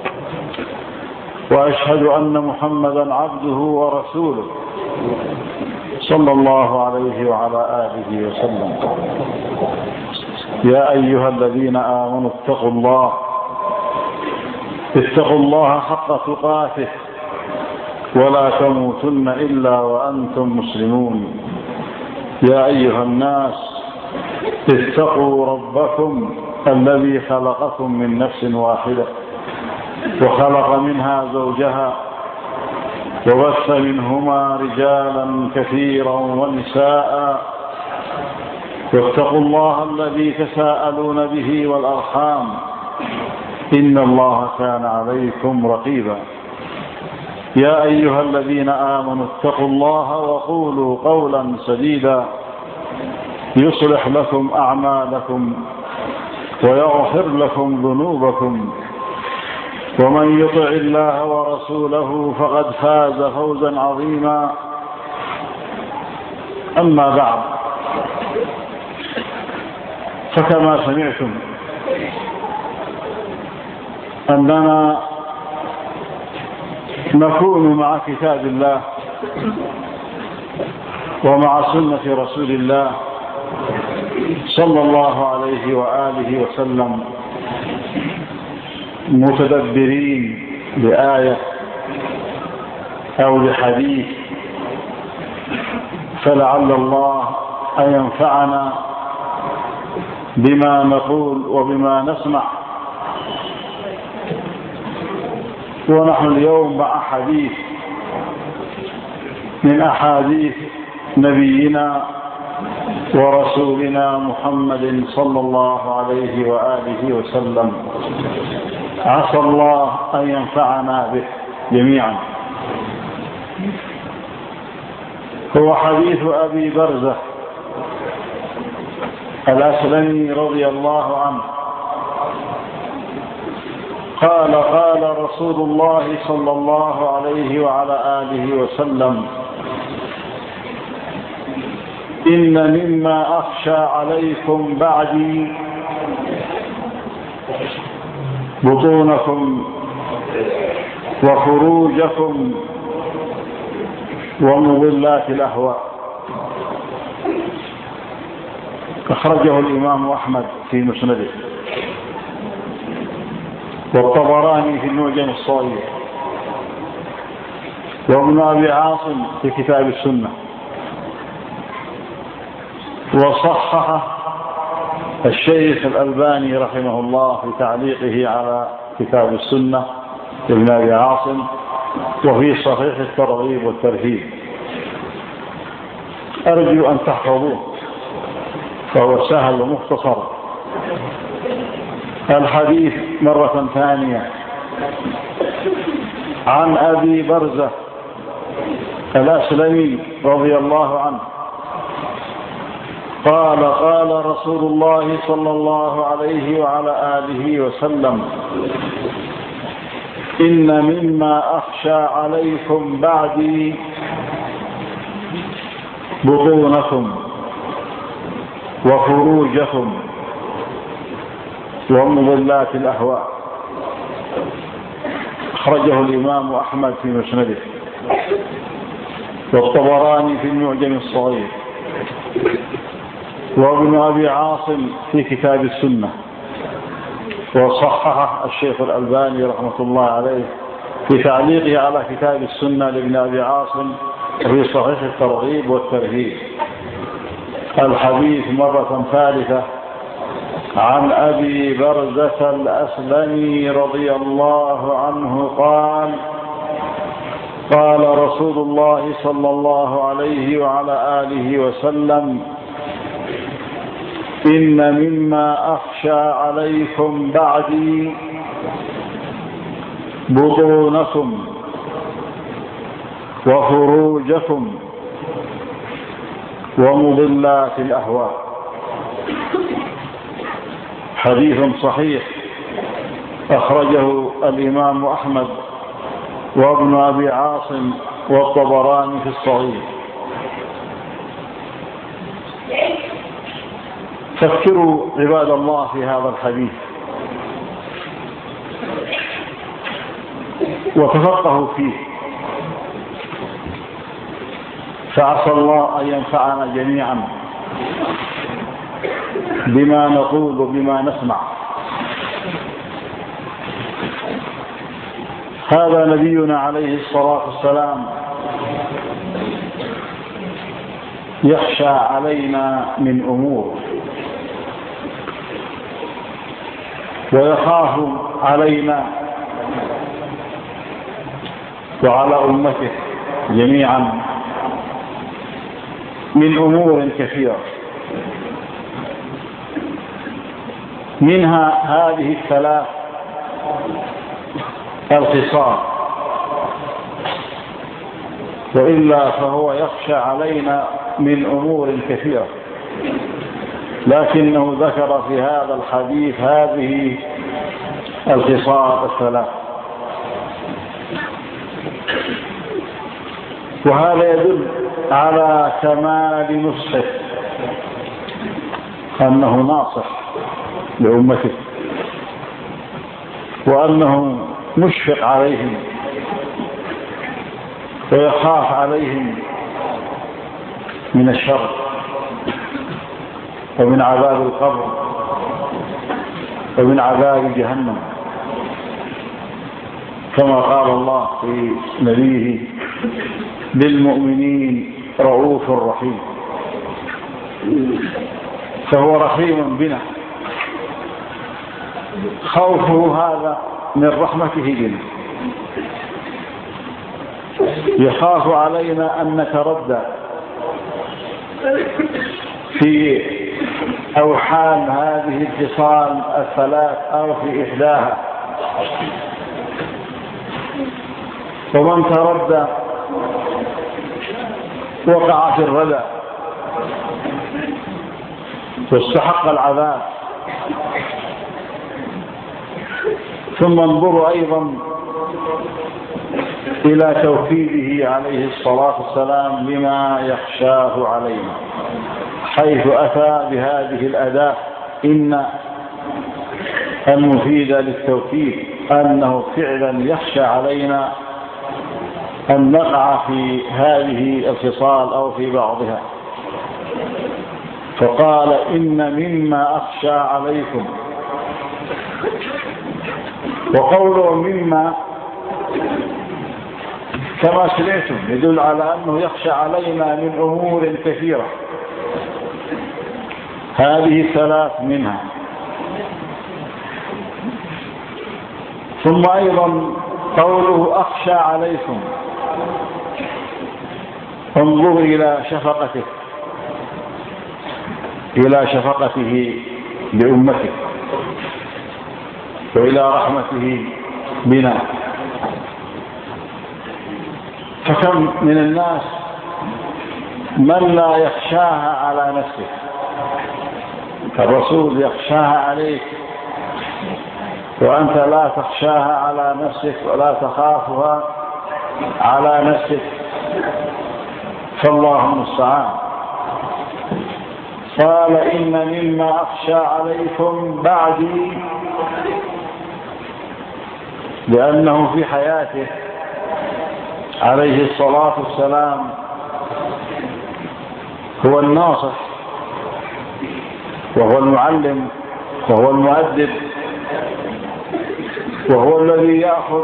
وأشهد أن محمدا عبده ورسوله صلى الله عليه وعلى آله وسلم. يا أيها الذين آمنوا اتقوا الله اتقوا الله حق تقاته ولا تموتن إلا وأنتم مسلمون. يا أيها الناس اتقوا ربكم الذي خلقكم من نفس واحدة وخلق منها زوجها وبث منهما رجالا كثيرا ونساء، واتقوا الله الذي تساءلون به والأرحام إن الله كان عليكم رقيبا. يا أيها الذين آمنوا اتقوا الله وقولوا قولا سديدا يصلح لكم أعمالكم ويغفر لكم ذنوبكم، ومن يطع الله ورسوله فقد فاز فوزا عظيما. أما بعد، فكما سمعتم أننا نكون مع كتاب الله ومع سنة رسول الله صلى الله عليه وآله وسلم متدبرين لآية أو لحديث، فلعل الله أن ينفعنا بما نقول وبما نسمع. ونحن اليوم مع حديث من أحاديث نبينا ورسولنا محمد صلى الله عليه وآله وسلم، عسى الله أن ينفعنا به جميعا. هو حديث أبي برزة الأسلمي رضي الله عنه قال: قال رسول الله صلى الله عليه وعلى آله وسلم: إن مما أخشى عليكم بعدي بطونكم وخروجكم ومضلات الأهواء. أخرجه الإمام أحمد في مسنده، والطبراني في المعجم الصغير، وابن أبي عاصم في كتاب السنة، وصححه الشيخ الألباني رحمه الله في تعليقه على كتاب السنة ابن أبي عاصم، وفي صحيح الترغيب والترهيب. أرجو أن تحفظوه، فهو سهل ومختصر. الحديث مرة ثانية عن أبي برزة الأسلمي رضي الله عنه قال: قال رسول الله صلى الله عليه وعلى آله وسلم: إن مما أخشى عليكم بعدي بطونكم وفروجكم ومضلات الأهواء. أخرجه الإمام أحمد في مسنده، والطبراني في المعجم الصغير، وابن أبي عاصم في كتاب السنة، وصححه الشيخ الألباني رحمة الله عليه في تعليقه على كتاب السنة لابن أبي عاصم وفي صحيح الترغيب والترهيب. الحديث مرة ثالثة عن أبي برزة الأسلمي رضي الله عنه قال: قال رسول الله صلى الله عليه وعلى آله وسلم: إن مما أخشى عليكم بعدي بطونكم وفروجكم ومضلات الأهواء. حديث صحيح أخرجه الإمام أحمد وابن أبي عاصم والطبراني في الصغير. فكروا عباد الله في هذا الحديث وتفقهوا فيه، فعسى الله أن ينفعنا جميعا بما نقول وبما نسمع. هذا نبينا عليه الصلاة والسلام يخشى علينا من أمور ويخاف علينا وعلى أمته جميعا من أمور كثيرة، منها هذه الثلاث الخصال، وإلا فهو يخشى علينا من أمور كثيرة، لكنه ذكر في هذا الحديث هذه الخصال الثلاث. وهذا يدل على كمال نصحه، أنه ناصح لأمته، وأنه مشفق عليهم ويخاف عليهم من الشر ومن عذاب القبر ومن عذاب جهنم، كما قال الله في نبيه: بالمؤمنين رؤوف رحيم. فهو رحيم بنا، خوفه هذا من رحمته بنا، يخاف علينا أن نتردى في أوحال هذه الخصال الثلاث أو في إحداها، ومن تردى وقع في الردى واستحق العذاب. ثم انظروا أيضا إلى توكيده عليه الصلاة والسلام لما يخشاه علينا، حيث أتى بهذه الأداة إن المفيدة للتوكيد، أنه فعلا يخشى علينا أن نقع في هذه الخصال أو في بعضها. فقال: إن مما أخشى عليكم. وقوله مما كما سمعتم يدل على أنه يخشى علينا من أمور كثيرة، هذه ثلاث منها. ثم أيضا قوله أخشى عليكم، انظروا إلى شفقته إلى شفقته بأمته وإلى رحمته بنا. فكم من الناس من لا يخشاها على نفسه، الرسول يخشاها عليك وأنت لا تخشاها على نفسك ولا تخافها على نفسك، فالله المستعان. قال إن مما أخشى عليكم بعدي، لأنه في حياته عليه الصلاة والسلام هو الناصح وهو المعلم وهو المؤدب، وهو الذي يأخذ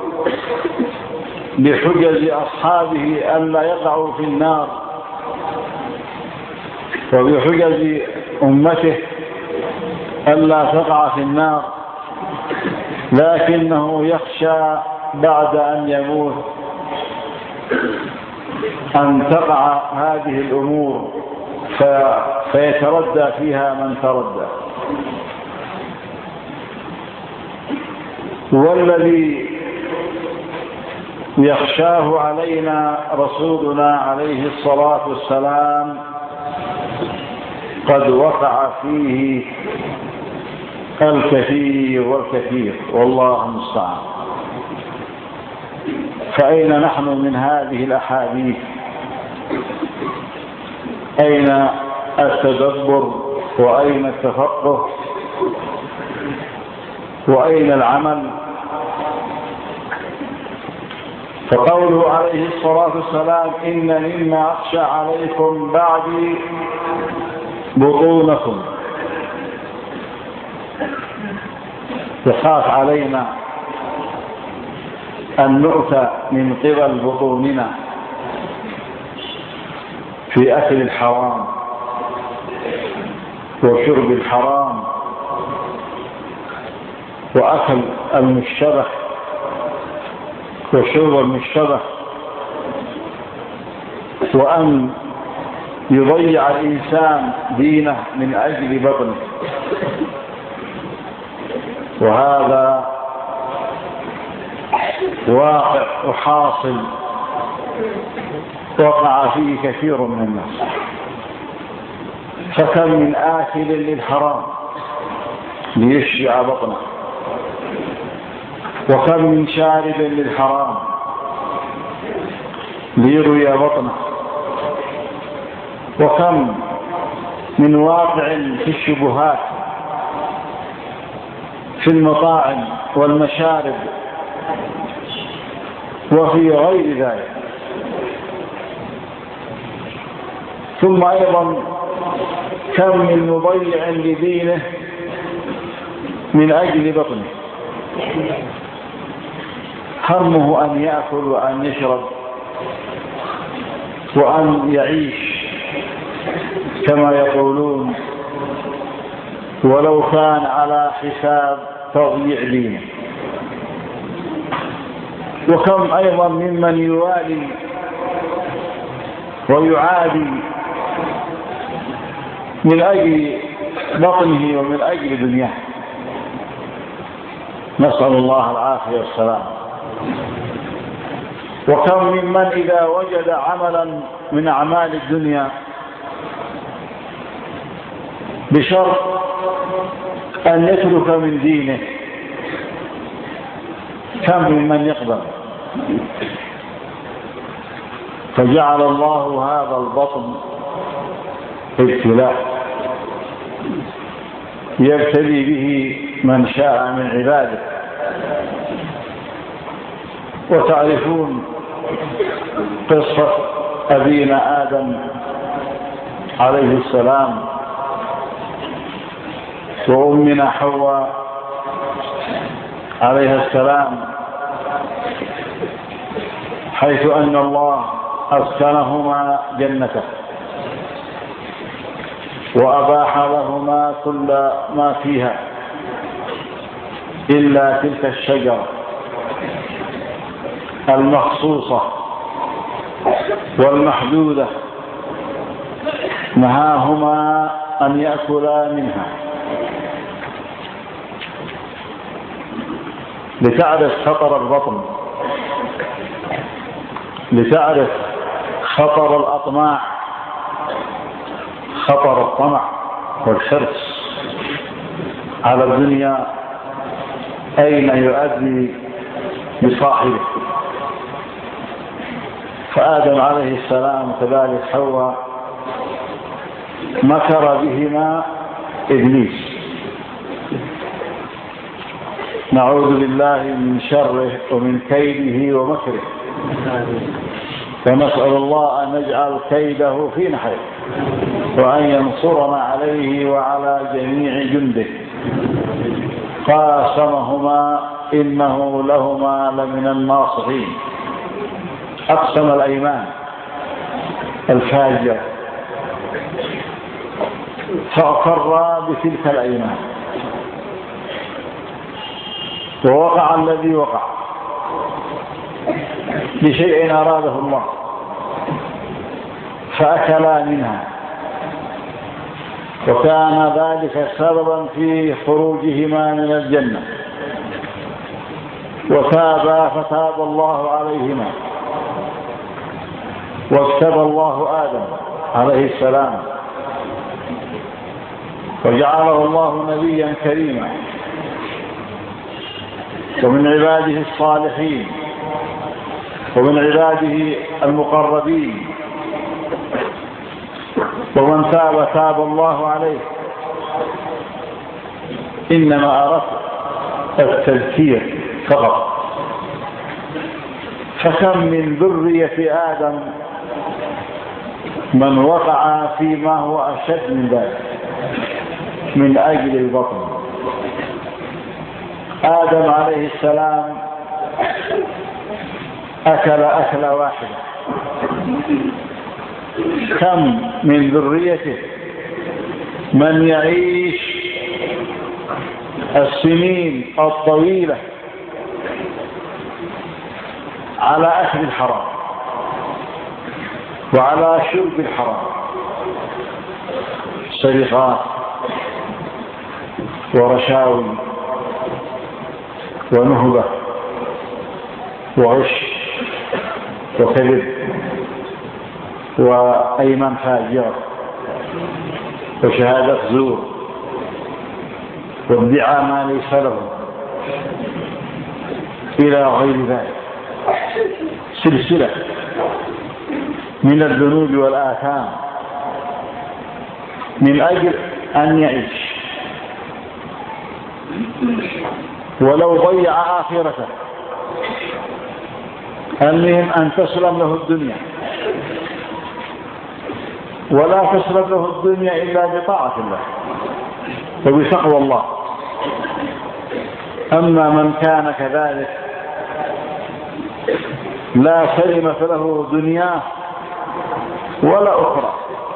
بحجز أصحابه ألا يقعوا في النار، وبحجز أمته ألا تقع في النار، لكنه يخشى بعد أن يموت أن تقع هذه الأمور فيتردى فيها من تردى. والذي يخشاه علينا رسولنا عليه الصلاة والسلام قد وقع فيه الكثير والكثير، والله المستعان. فأين نحن من هذه الأحاديث؟ أين التدبر وأين التفقه وأين العمل؟ فقوله عليه الصلاة والسلام إن مما أخشى عليكم بعدي بطونكم، يخاف علينا أن نؤتى من قبل بطوننا في أكل الحرام وشرب الحرام وأكل المشتبه وشرب المشتبه، وأن يضيع الإنسان دينه من أجل بطنه. وهذا واقع وحاصل وقع فيه كثير من الناس. فكم من آكل للحرام ليشبع بطنه، وكم من شارب للحرام ليروي بطنه، وكم من واقع في الشبهات في المطاعم والمشارب وفي غير ذلك. ثم أيضا كم من مضيع لدينه من أجل بطنه، همه أن يأكل وأن يشرب وأن يعيش كما يقولون، ولو كان على حساب تضييع دينه. وكم أيضا ممن يوالي ويعادي من أجل بطنه ومن أجل دنياه، نسأل الله العافية والسلام. وكم ممن إذا وجد عملا من أعمال الدنيا بشرط أن يترك من دينه، كم ممن يقبل. فجعل الله هذا البطن ابتلاء يبتلي به من شاء من عباده. وتعرفون قصة أبينا آدم عليه السلام وأمنا حواء عليها السلام، حيث أن الله أسكنهما جنته وأباح لهما كل ما فيها إلا تلك الشجرة المخصوصة والمحدودة، نهاهما أن يأكلا منها. لتعرف خطر البطن، لتعرف خطر الأطماع، خطر الطمع والحرص على الدنيا أين يؤدي بصاحبه. فآدم عليه السلام كذلك حواء مكر بهما إبليس، نعوذ بالله من شره ومن كيده ومكره، ونسأل الله أن يجعل كيده في نحره وأن ينصرنا عليه وعلى جميع جنده. قاسمهما إنه لهما لمن الناصحين، أقسم الأيمان الفاجرة فأقر بتلك الأيمان، ووقع الذي وقع بشيء أراده الله، فأكلا منها، وكان ذلك سببا في خروجهما من الجنة، وتابا فتاب الله عليهما، واجتبى الله آدم عليه السلام وجعله الله نبيا كريما ومن عباده الصالحين ومن عباده المقربين، ومن تاب تاب الله عليه. إنما أردت التذكير فقط. فكم من ذرية آدم من وقع فيما هو أشد من ذلك من أجل البطن. آدم عليه السلام أكل أكلة واحدة، كم من ذريته من يعيش السنين الطويلة على أكل الحرام وعلى شرب الحرام، سرقات ورشاوي ونهبة وغش وكذب وأيمان فاجرة وشهادة زور وادعاء ما ليس له إلى غير ذلك، سلسلة من الذنوب والآثام من أجل أن يعيش، ولو ضيع آخرته المهم أن تسلم له الدنيا، ولا تسلم له الدنيا إلا بطاعة الله وبتقوى الله. أما من كان كذلك لا سلمة له دنياه ولا أخرى.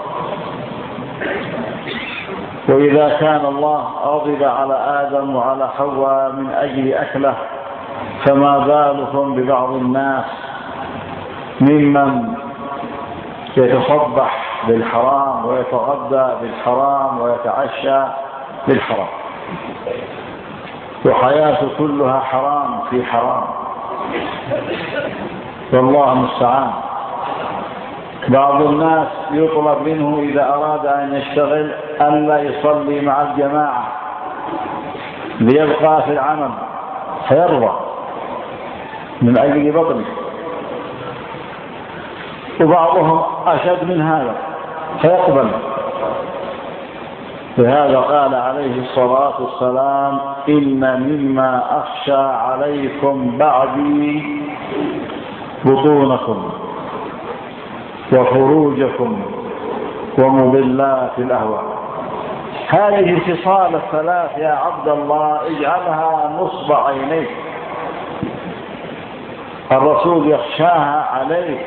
وإذا كان الله غضب على آدم وعلى حواء من أجل أكله، فما بالكم ببعض الناس ممن يتصبح بالحرام ويتغدى بالحرام ويتعشى بالحرام، وحياته كلها حرام في حرام، والله المستعان. بعض الناس يطلب منه إذا أراد أن يشتغل أن لا يصلي مع الجماعة ليبقى في العمل، فيرضى من أجل بطنه. وبعضهم أشد من هذا فيقبل. لهذا قال عليه الصلاة والسلام: إن مما أخشى عليكم بعدي بطونكم وخروجكم ومضلات الأهواء. هذه الخصال الثلاث يا عبد الله اجعلها نصب عينيك. الرسول يخشاها عليك،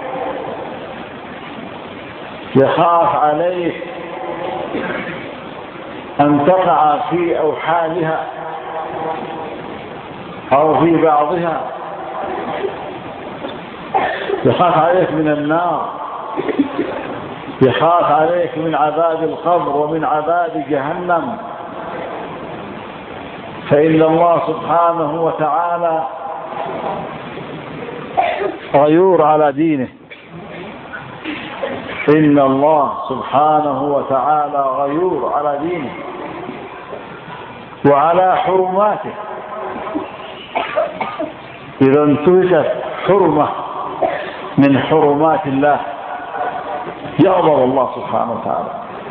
يخاف عليك أن تقع في أوحالها أو في بعضها، يخاف عليك من النار، يخاف عليك من عذاب القبر ومن عذاب جهنم. فإن الله سبحانه وتعالى غيور على دينه، إن الله سبحانه وتعالى غيور على دينه وعلى حرماته. إذا انتهكت حرمة من حرمات الله يغضب الله سبحانه وتعالى.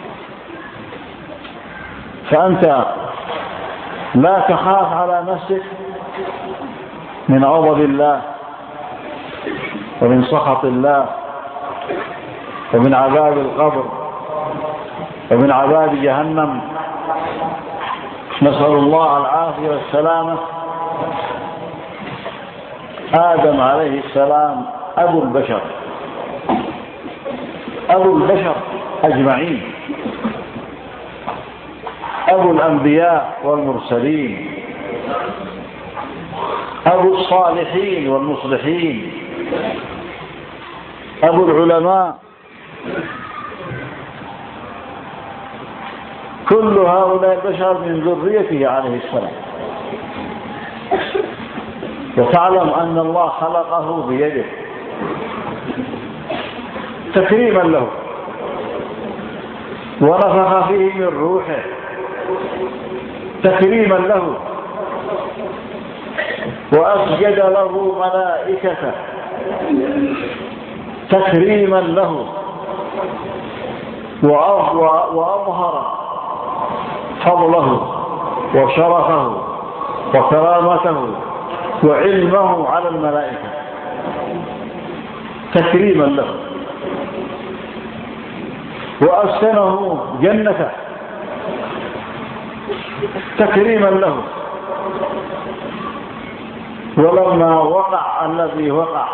فأنت لا تخاف على نفسك من غضب الله ومن سخط الله ومن عذاب القبر ومن عذاب جهنم، نسأل الله العافية والسلامة. آدم عليه السلام أبو البشر، أبو البشر أجمعين، أبو الأنبياء والمرسلين، أبو الصالحين والمصلحين، أبو العلماء، كل هؤلاء البشر من ذريته عليه السلام. وتعلم أن الله خلقه بيده تكريما له، ونفخ فيه من روحه تكريما له، وأسجد له ملائكته تكريما له، وأظهر فضله وشرفه وكرامته وعلمه على الملائكة تكريما له، وأسكنه جنته تكريما له. ولما وقع الذي وقع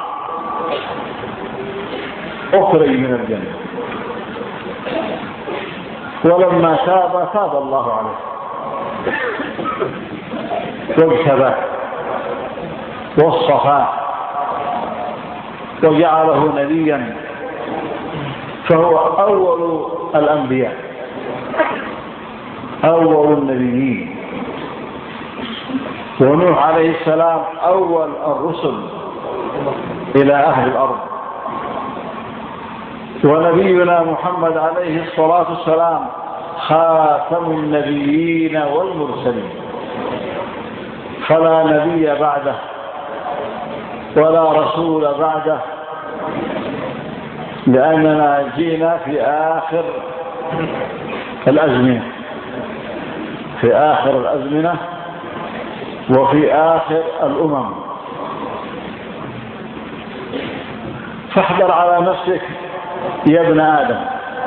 أخرج من الجنة، ولما تاب تاب الله عليه واجتباه واصطفاه وجعله نبيا، فهو أول الأنبياء أول النبيين. ونوح عليه السلام أول الرسل إلى أهل الأرض، ونبينا محمد عليه الصلاة والسلام خاتم النبيين والمرسلين، فلا نبي بعده ولا رسول بعده، لأننا جينا في آخر الأزمنة في آخر الأزمنة وفي آخر الأمم. فاحذر على نفسك يا ابن آدم،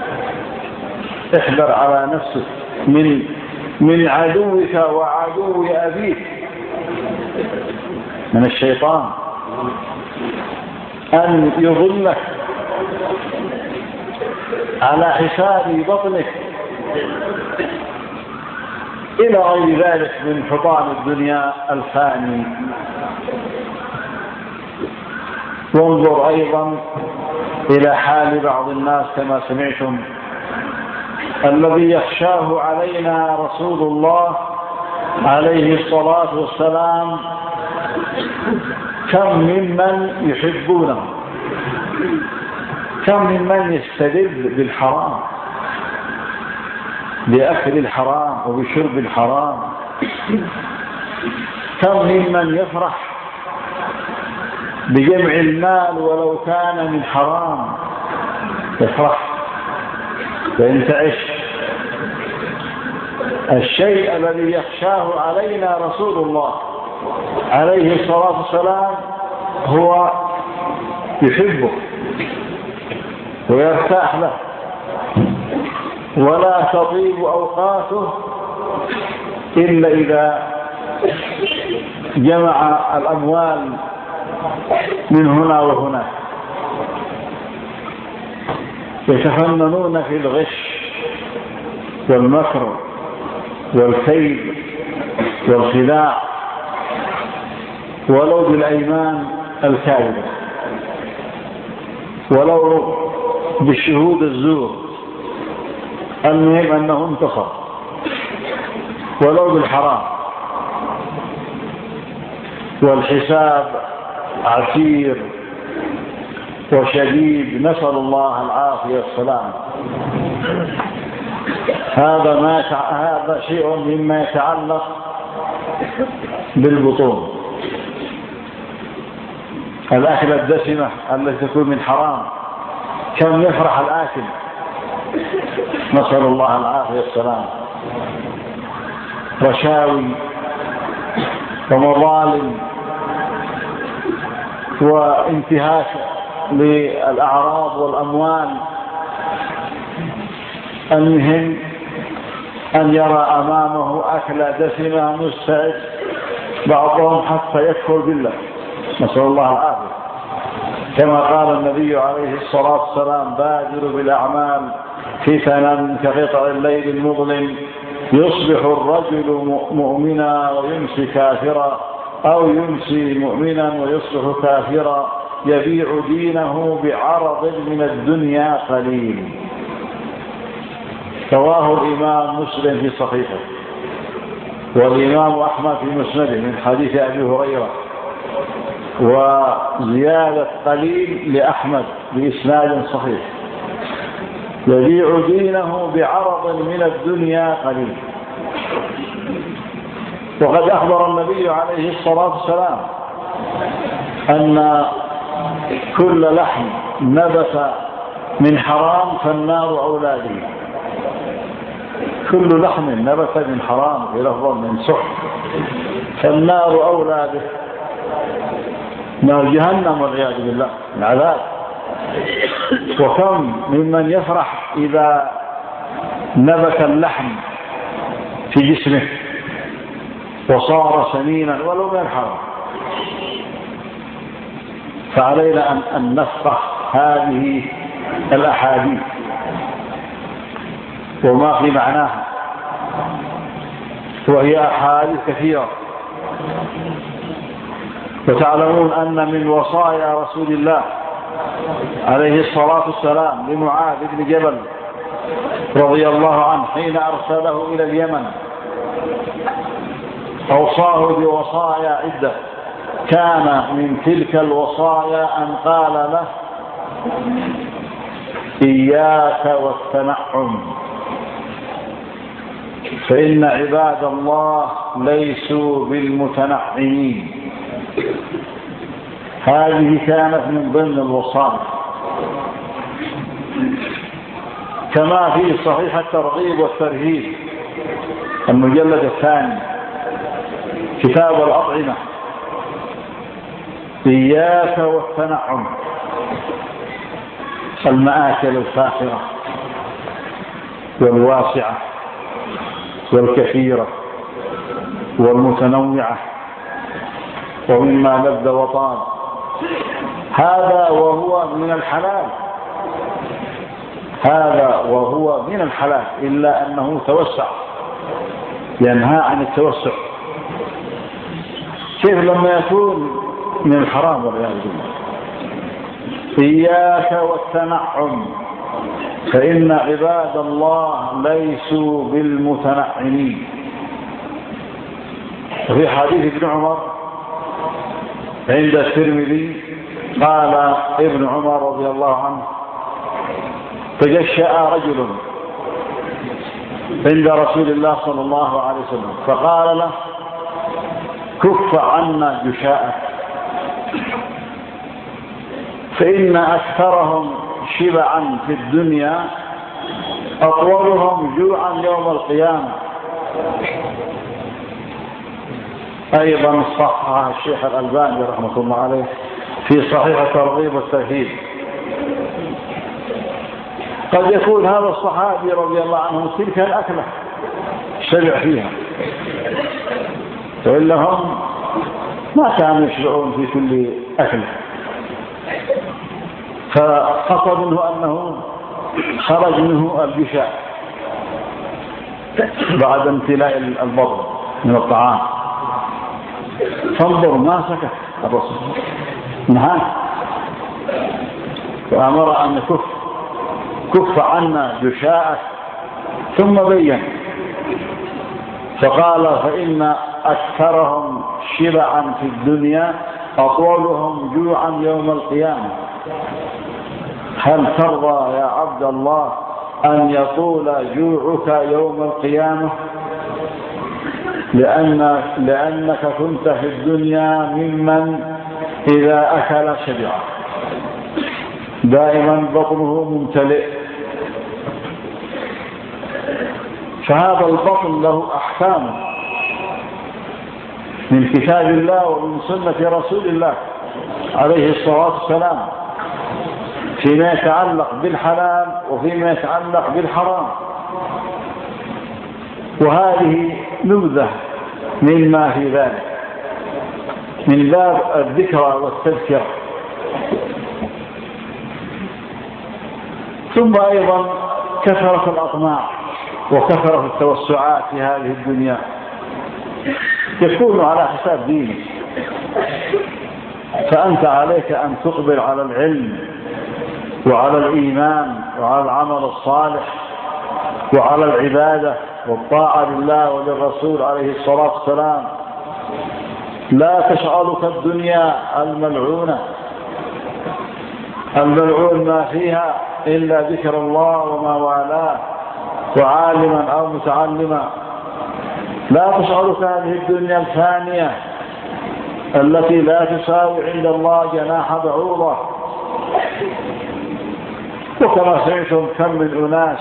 احذر على نفسك من من عدوك وعدو أبيك من الشيطان أن يضلك على حساب بطنك إلى غير ذلك من حطام الدنيا الفاني. وانظر أيضا إلى حال بعض الناس كما سمعتم، الذي يخشاه علينا رسول الله عليه الصلاة والسلام كم ممن يحبونه، كم ممن يستدل بالحرام، بأكل الحرام وبشرب الحرام، كم ممن يفرح بجمع المال ولو كان من حرام، يفرح فإن تعش. الشيء الذي يخشاه علينا رسول الله عليه الصلاة والسلام هو يحبه ويرتاح له، ولا تطيب أوقاته إلا إذا جمع الأموال من هنا وهناك. يتفننون في الغش والمكر والكيد والخداع ولو بالأيمان الكاذبة، ولو بالشهود الزور، المهم أنه انتصر، ولو بالحرام. والحساب عسير وشديد، نسأل الله العافية والسلام. هذا ما هذا شيء مما يتعلق بالبطون. الأكلة الدسمة التي تكون من حرام، كم يفرح الآكل، نسأل الله العافية والسلام. رشاوي ومظالم وانتهاك للأعراض والأموال. المهم أن يرى أمامه أكلة دسمة مستعد بعضهم حتى يكفر بالله، نسأل الله العافية. كما قال النبي عليه الصلاة والسلام: بادروا بالأعمال فتنا كقطع الليل المظلم، يصبح الرجل مؤمنا ويمسي كافرا، أو يمسي مؤمنا ويصبح كافرا، يبيع دينه بعرض من الدنيا قليل. رواه الإمام مسلم في صحيحه، والإمام أحمد في مسنده من حديث أبي هريرة، وزيادة قليل لأحمد بإسناد صحيح: يبيع دينه بعرض من الدنيا قليل. وقد أخبر النبي عليه الصلاة والسلام أن كل لحم نبت من حرام فالنار أولى به. كل لحم نبت من حرام في لفظ من سحت فالنار أولى به، نار جهنم والعياذ بالله، العذاب. وكم ممن يفرح إذا نبت اللحم في جسمه وصار سمينا ولو من الحرام. فعلينا أن نفقه هذه الأحاديث وما في معناها، وهي أحاديث كثيرة. وتعلمون أن من وصايا رسول الله عليه الصلاة والسلام لمعاذ بن جبل رضي الله عنه حين أرسله إلى اليمن، أوصاه بوصايا عدة. كان من تلك الوصايا أن قال له: إياك والتنعم، فإن عباد الله ليسوا بالمتنعمين. هذه كانت من ضمن الوصايا، كما في صحيح الترغيب والترهيب المجلد الثاني كتاب الأطعمة: إياك والتنعم، المآكل الفاخرة والواسعة والكثيرة والمتنوعة ومما لذ وطاب، هذا وهو من الحلال، هذا وهو من الحلال، إلا أنه توسع، ينهى عن التوسع. كيف لما يكون من الحرام والعياذ بالله؟ إياك والتنعم، فإن عباد الله ليسوا بالمتنعمين. وفي حديث ابن عمر عند الترمذي قال ابن عمر رضي الله عنه: تجشأ رجل عند رسول الله صلى الله عليه وسلم فقال له: كف عنا جشاءك، فإن أكثرهم شبعا في الدنيا أطولهم جوعا يوم القيامة. أيضا صححه الشيخ الألباني رحمه الله عليه في صحيح الترغيب والترهيب. قد يكون هذا الصحابي رضي الله عنه تلك الأكلة شبع فيها، وإلا هم ما كانوا يشبعون في كل أكلة. فقصد منه أنه خرج منه الجشاء بعد امتلاء البطن من الطعام. فانظر ما سكت الرسول، نهاه وأمر أن كف كف عنا جشاءك، ثم بين فقال: فإن أكثرهم شبعا في الدنيا أطولهم جوعا يوم القيامة. هل ترضى يا عبد الله أن يطول جوعك يوم القيامة؟ لأن لأنك كنت في الدنيا ممن إذا أكل شبع، دائما بطنه ممتلئ. فهذا البطن له أحكام من كتاب الله ومن سنة رسول الله عليه الصلاة والسلام فيما يتعلق بالحلال وفيما يتعلق بالحرام. وهذه نبذة مما في ذلك من باب الذكرى والتذكرة. ثم أيضا كثرة الأطماع وكثرة التوسعات في هذه الدنيا يكون على حساب دينك. فأنت عليك أن تقبل على العلم وعلى الإيمان وعلى العمل الصالح وعلى العبادة والطاعة لله وللرسول عليه الصلاة والسلام. لا تشغلك الدنيا الملعونة الملعون ما فيها إلا ذكر الله وما والاه وعالما أو متعلما. لا تشغلك هذه الدنيا الفانية التي لا تساوي عند الله جناح بعوضة. وكما سمعتم كم من أناس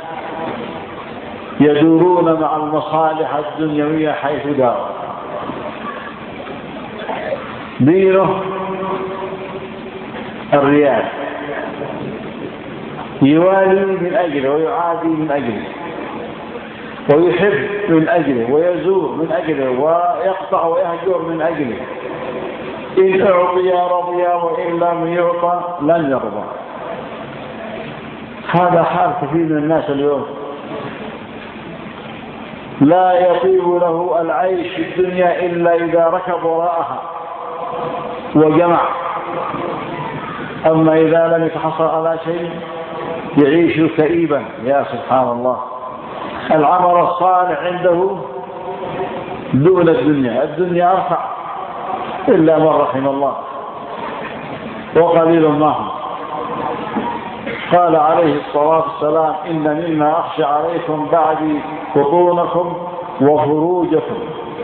يدورون مع المصالح الدنيوية حيث داروا. دينه الريال، يوالي من أجله ويعادي من أجله ويحب من أجله ويزور من أجله ويقطع ويهجر من أجله. إن أعطي رضي وإن لم يعطى لن يرضى. هذا حال كثير من الناس اليوم. لا يطيب له العيش في الدنيا إلا إذا ركب وراءها وجمع. أما إذا لم يتحصل على شيء يعيش كئيبا. يا سبحان الله. العمل الصالح عنده دون الدنيا، الدنيا أرفع إلا من رحم الله وقليل ما هم. قال عليه الصلاة والسلام إن مما أخشى عليكم بعد بطونكم وفروجكم.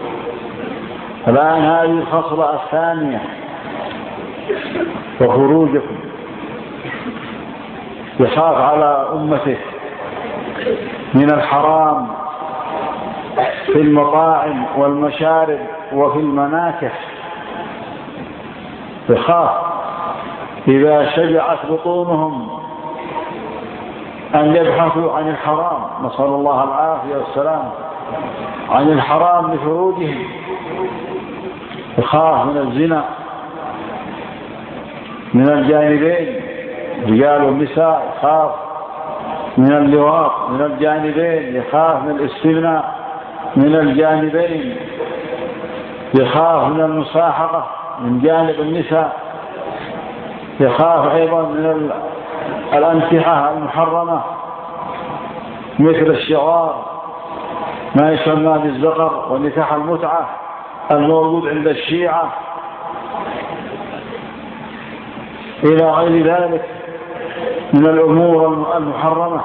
الآن هذه الخصلة الثانية وفروجكم. يخاف على أمته من الحرام في المطاعم والمشارب وفي المناكح. يخاف إذا شبعت بطونهم أن يبحثوا عن الحرام، نسأل الله العافية والسلام، عن الحرام لفروجهم. يخاف من الزنا من الجانبين، رجال والنساء. يخاف من اللواط من الجانبين، يخاف من الاستمناء من الجانبين، يخاف من المصاحبة من جانب النساء، يخاف أيضا من الأنكحة المحرمة مثل الشغار ما يسمى بالزقر ونكاح المتعة الموجود عند الشيعة إلى غير ذلك من الأمور المحرمة.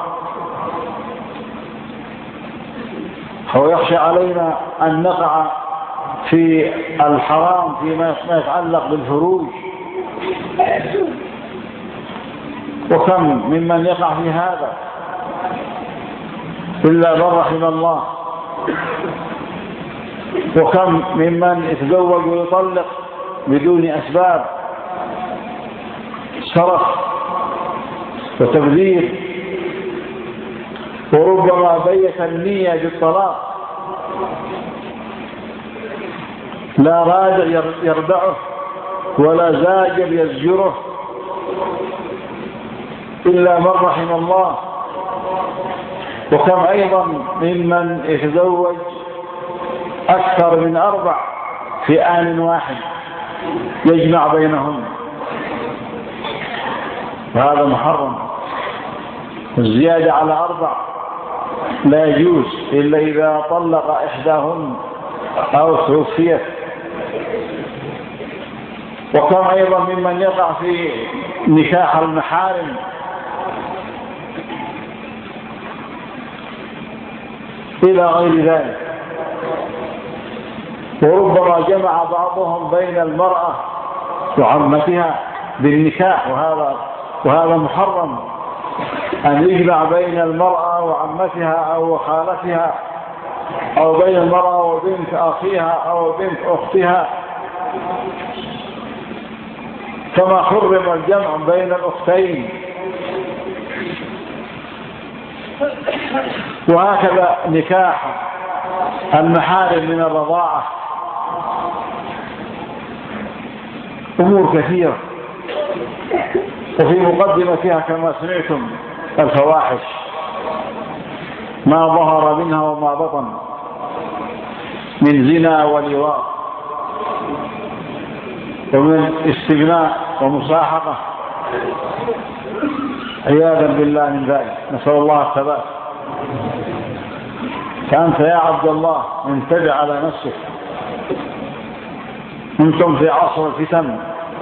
هو يخشى علينا أن نقع في الحرام فيما يتعلق بالفروج. وكم ممن يقع في هذا إلا من رحم الله. وكم ممن يتزوج ويطلق بدون أسباب، سرف وتبذير، وربما بيت النية بالطلاق، لا راجع يردعه ولا زاجر يزجره إلا من رحم الله. وكم أيضا ممن يتزوج أكثر من أربع في آن واحد يجمع بينهم، وهذا محرم. الزيادة على أربع لا يجوز إلا إذا طلق إحداهن أو توفيت. وكم أيضا ممن يقع في نكاح المحارم، إلى غير ذلك. وربما جمع بعضهم بين المرأة وعمتها بالنكاح، وهذا وهذا محرم، أن يجمع بين المرأة وعمتها أو خالتها، أو بين المرأة وبنت أخيها أو بنت أختها، كما حرم الجمع بين الأختين. وهكذا نكاح المحارم من الرضاعة. أمور كثيرة، وفي مقدمتها كما سمعتم الفواحش ما ظهر منها وما بطن من زنا ولواط ومن استغناء ومساحقة، عياذا بالله من ذلك، نسأل الله الثبات. فأنت يا عبد الله انتبه على نفسك، انتم في عصر الفتن،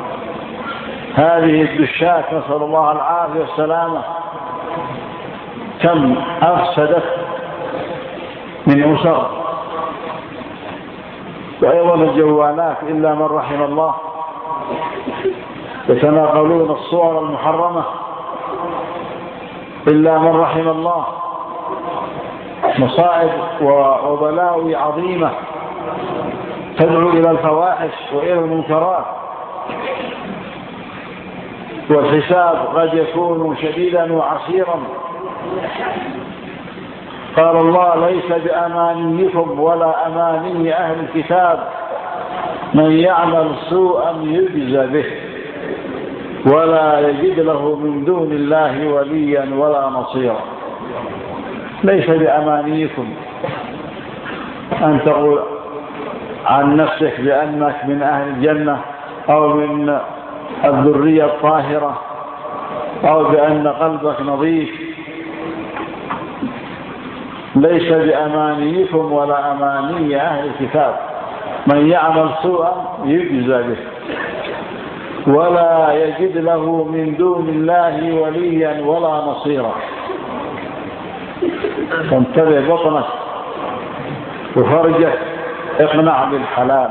هذه الدشات نسأل الله العافية والسلامة كم أفسدت من أسر. وأيضا الجوالات إلا من رحم الله، يتناقلون الصور المحرمة إلا من رحم الله، مصائب وبلاوي عظيمة تدعو إلى الفواحش وإلى المنكرات، والحساب قد يكون شديدا وعسيرا. قال الله: ليس بأمانيكم ولا أماني أهل الكتاب، من يعمل سوءا يجزى به ولا يجد له من دون الله وليا ولا نصيرا. ليس بأمانيكم أن تقول عن نفسك بأنك من أهل الجنة أو من الذرية الطاهرة أو بأن قلبك نظيف. ليس بأمانيكم ولا أماني أهل الكتاب، من يعمل سوءا يجزى به ولا يجد له من دون الله وليا ولا نصيرا. فانتبه بطنك وفرجك، اقنع بالحلال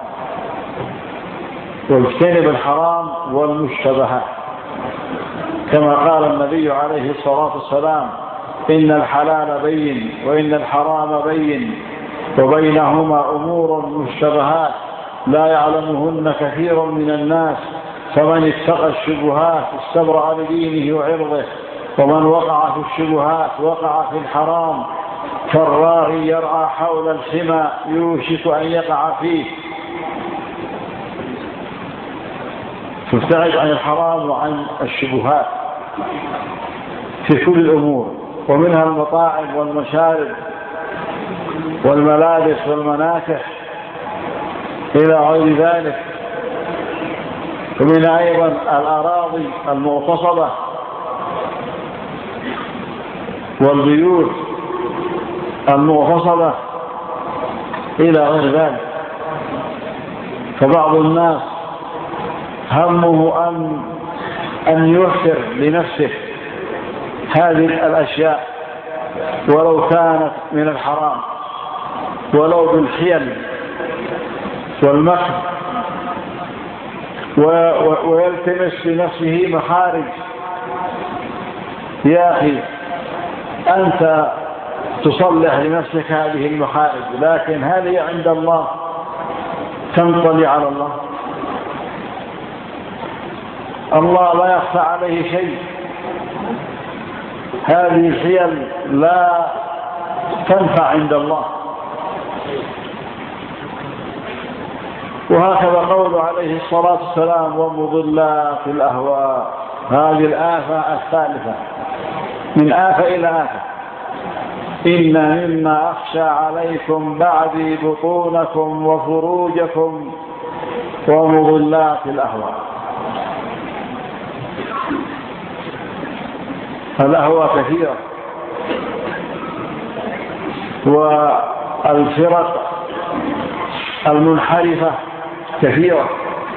واجتنب الحرام والمشتبهات، كما قال النبي عليه الصلاة والسلام: إن الحلال بين وإن الحرام بين وبينهما أمور مشتبهات لا يعلمهن كثير من الناس، فمن اتقى الشبهات استبرأ لدينه وعرضه، ومن وقع في الشبهات وقع في الحرام، كالراعي يرعى حول الحمى يوشك أن يقع فيه. تبتعد عن الحرام وعن الشبهات في كل الأمور، ومنها المطاعم والمشارب والملابس والمناكح إلى غير ذلك، ومنها أيضا الأراضي المغتصبة والبيوت المغتصبة إلى غير ذلك. فبعض الناس همه أن أن يوفر لنفسه هذه الأشياء ولو كانت من الحرام، ولو بالحيل والمكر، ويلتمس لنفسه مخارج. يا أخي أنت تصلح لنفسك هذه المخارج، لكن هذه عند الله تنطلي على الله. الله لا يخفى عليه شيء. هذه الحيل لا تنفع عند الله. وهكذا قول عليه الصلاة والسلام: ومضلات الأهواء. هذه الآفة الثالثة من آفة إلى آفة. إن مما أخشى عليكم بعدي بطونكم وفروجكم ومضلات الأهواء. الأهواء كثيرة، والفرق المنحرفة كثيرة،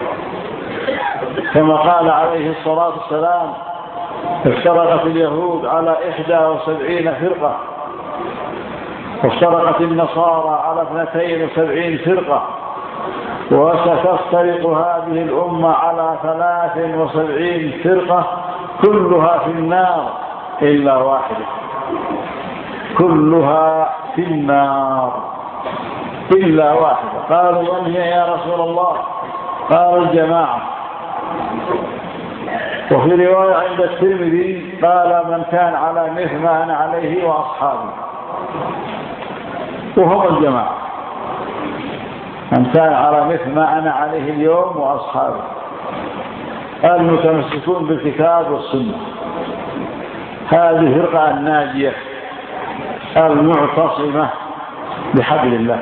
كما قال عليه الصلاة والسلام: افترقت اليهود على إحدى وسبعين فرقة، وافترقت النصارى على اثنتين وسبعين فرقة، وستفترق هذه الأمة على ثلاث وسبعين فرقة كلها في النار إلا واحدة، كلها في النار إلا واحدة. قالوا من هي يا رسول الله؟ قال الجماعة. وفي رواية عند الترمذي قال من كان على مثل ما أنا عليه وأصحابي، وهم الجماعة، من كان على مثل ما أنا عليه اليوم وأصحابي، المتمسكون بالكتاب والسنة. هذه الفرقة الناجية المعتصمة بحبل الله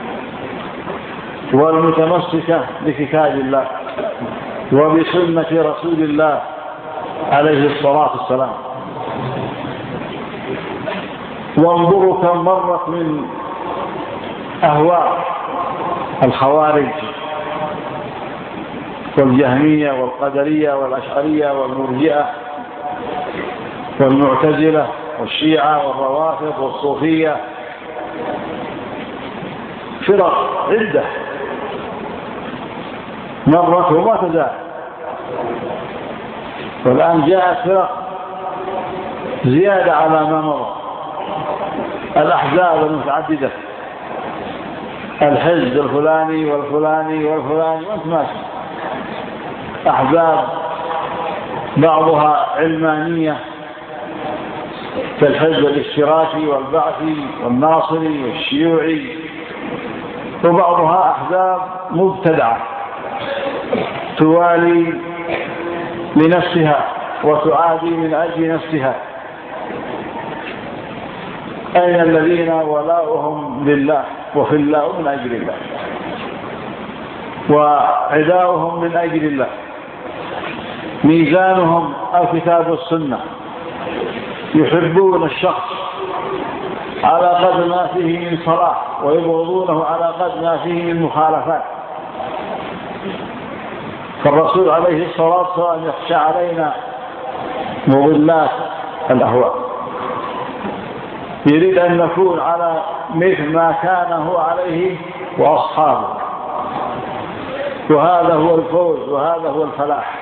والمتمسكة بكتاب الله وبسنة رسول الله عليه الصلاة والسلام. وانظروا كم مرت من أهواء الخوارج والجهمية والقدرية والأشعرية والمرجئة والمعتزلة والشيعة والروافض والصوفية، فرق عدة مرت وما تزال. والآن جاءت فرق زيادة على ما مضى، الأحزاب المتعددة، الحزب الفلاني والفلاني والفلاني، وانت ماشي أحزاب بعضها علمانية كالحزب الاشتراكي والبعثي والناصري والشيوعي، وبعضها أحزاب مبتدعة توالي لنفسها وتعادي من أجل نفسها. أين الذين ولاؤهم لله وفي الله من أجل الله وعداؤهم من أجل الله؟ ميزانهم الكتاب والسنة، يحبون الشخص على قدر ما فيه من صلاح ويبغضونه على قدر ما فيه من مخالفات. فالرسول عليه الصلاة والسلام يخشى علينا مضلات الأهواء، يريد أن نكون على مثل ما كان هو عليه وأصحابه، وهذا هو الفوز وهذا هو الفلاح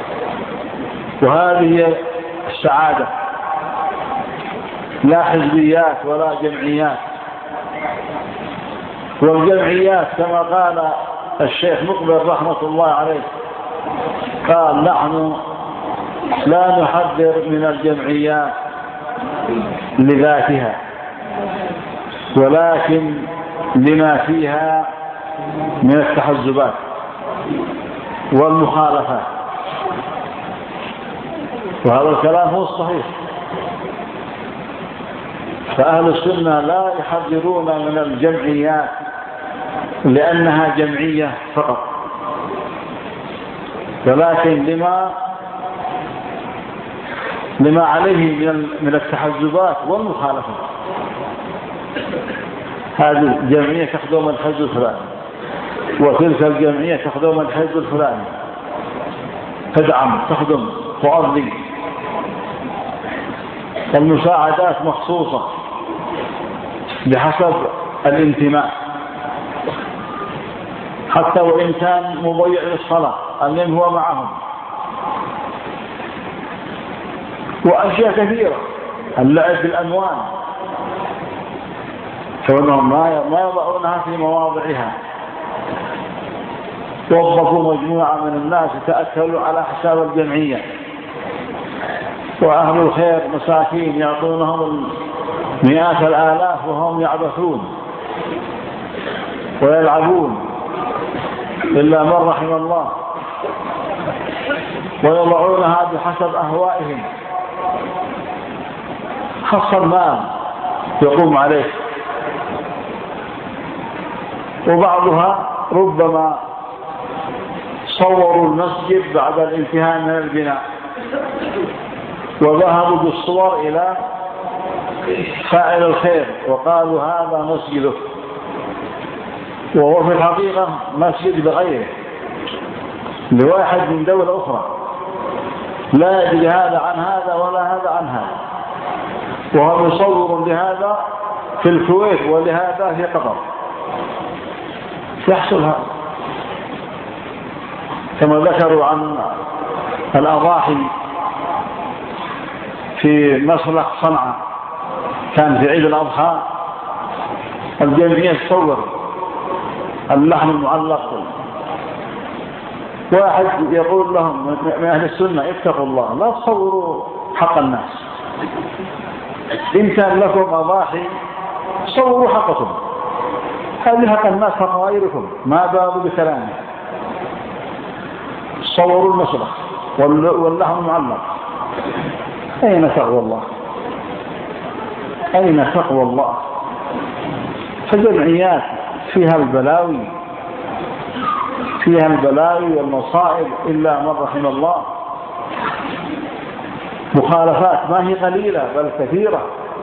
وهذه السعادة، لا حزبيات ولا جمعيات. والجمعيات كما قال الشيخ مقبل رحمة الله عليه، قال نحن لا نحذر من الجمعيات لذاتها ولكن لما فيها من التحزبات والمخالفات. وهذا الكلام هو الصحيح. فأهل السنة لا يحذرون من الجمعيات لأنها جمعية فقط، ولكن لما لما عليه من من التحزبات والمخالفات. هذه الجمعية تخدم الحزب الفلاني وتلك الجمعية تخدم الحزب الفلاني، تدعم تخدم تؤذي. المساعدات مخصوصة بحسب الانتماء، حتى وإن كان مضيع للصلاة المهم هو معهم. وأشياء كثيرة، اللعب بالأموال، فإنهم ما يضعونها في مواضعها. وظفوا مجموعة من الناس يتأكلوا على حساب الجمعية، وأهل الخير مساكين يعطونهم مئات الآلاف وهم يعبثون ويلعبون إلا من رحم الله، ويضعونها بحسب أهوائهم. خص المال يقوم عليه. وبعضها ربما صوروا المسجد بعد الانتهاء من البناء وذهبوا بالصور إلى فاعل الخير وقالوا هذا مسجده، وهو في الحقيقة مسجد بغيره لواحد من دولة أخرى، لا يدري هذا عن هذا ولا هذا عن هذا، وهو مصور لهذا في الكويت ولهذا في قطر. يحصل هذا. كما ذكروا عن الأضاحي في مسلخ صنعاء، كان في عيد الأضحى الجمعية تصور اللحم المعلق، واحد يقول لهم من أهل السنة اتقوا الله لا تصوروا حق الناس، إن كان لكم أضاحي صوروا حقكم، هذه حق الناس حق غيركم، ما بابوا بكلامه. صوروا المسلخ واللحم المعلق. أين تقوى الله؟ أين تقوى الله؟ فجمعيات فيها البلاوي، فيها البلاوي والمصائب إلا من رحم الله. مخالفات ما هي قليلة بل كثيرة.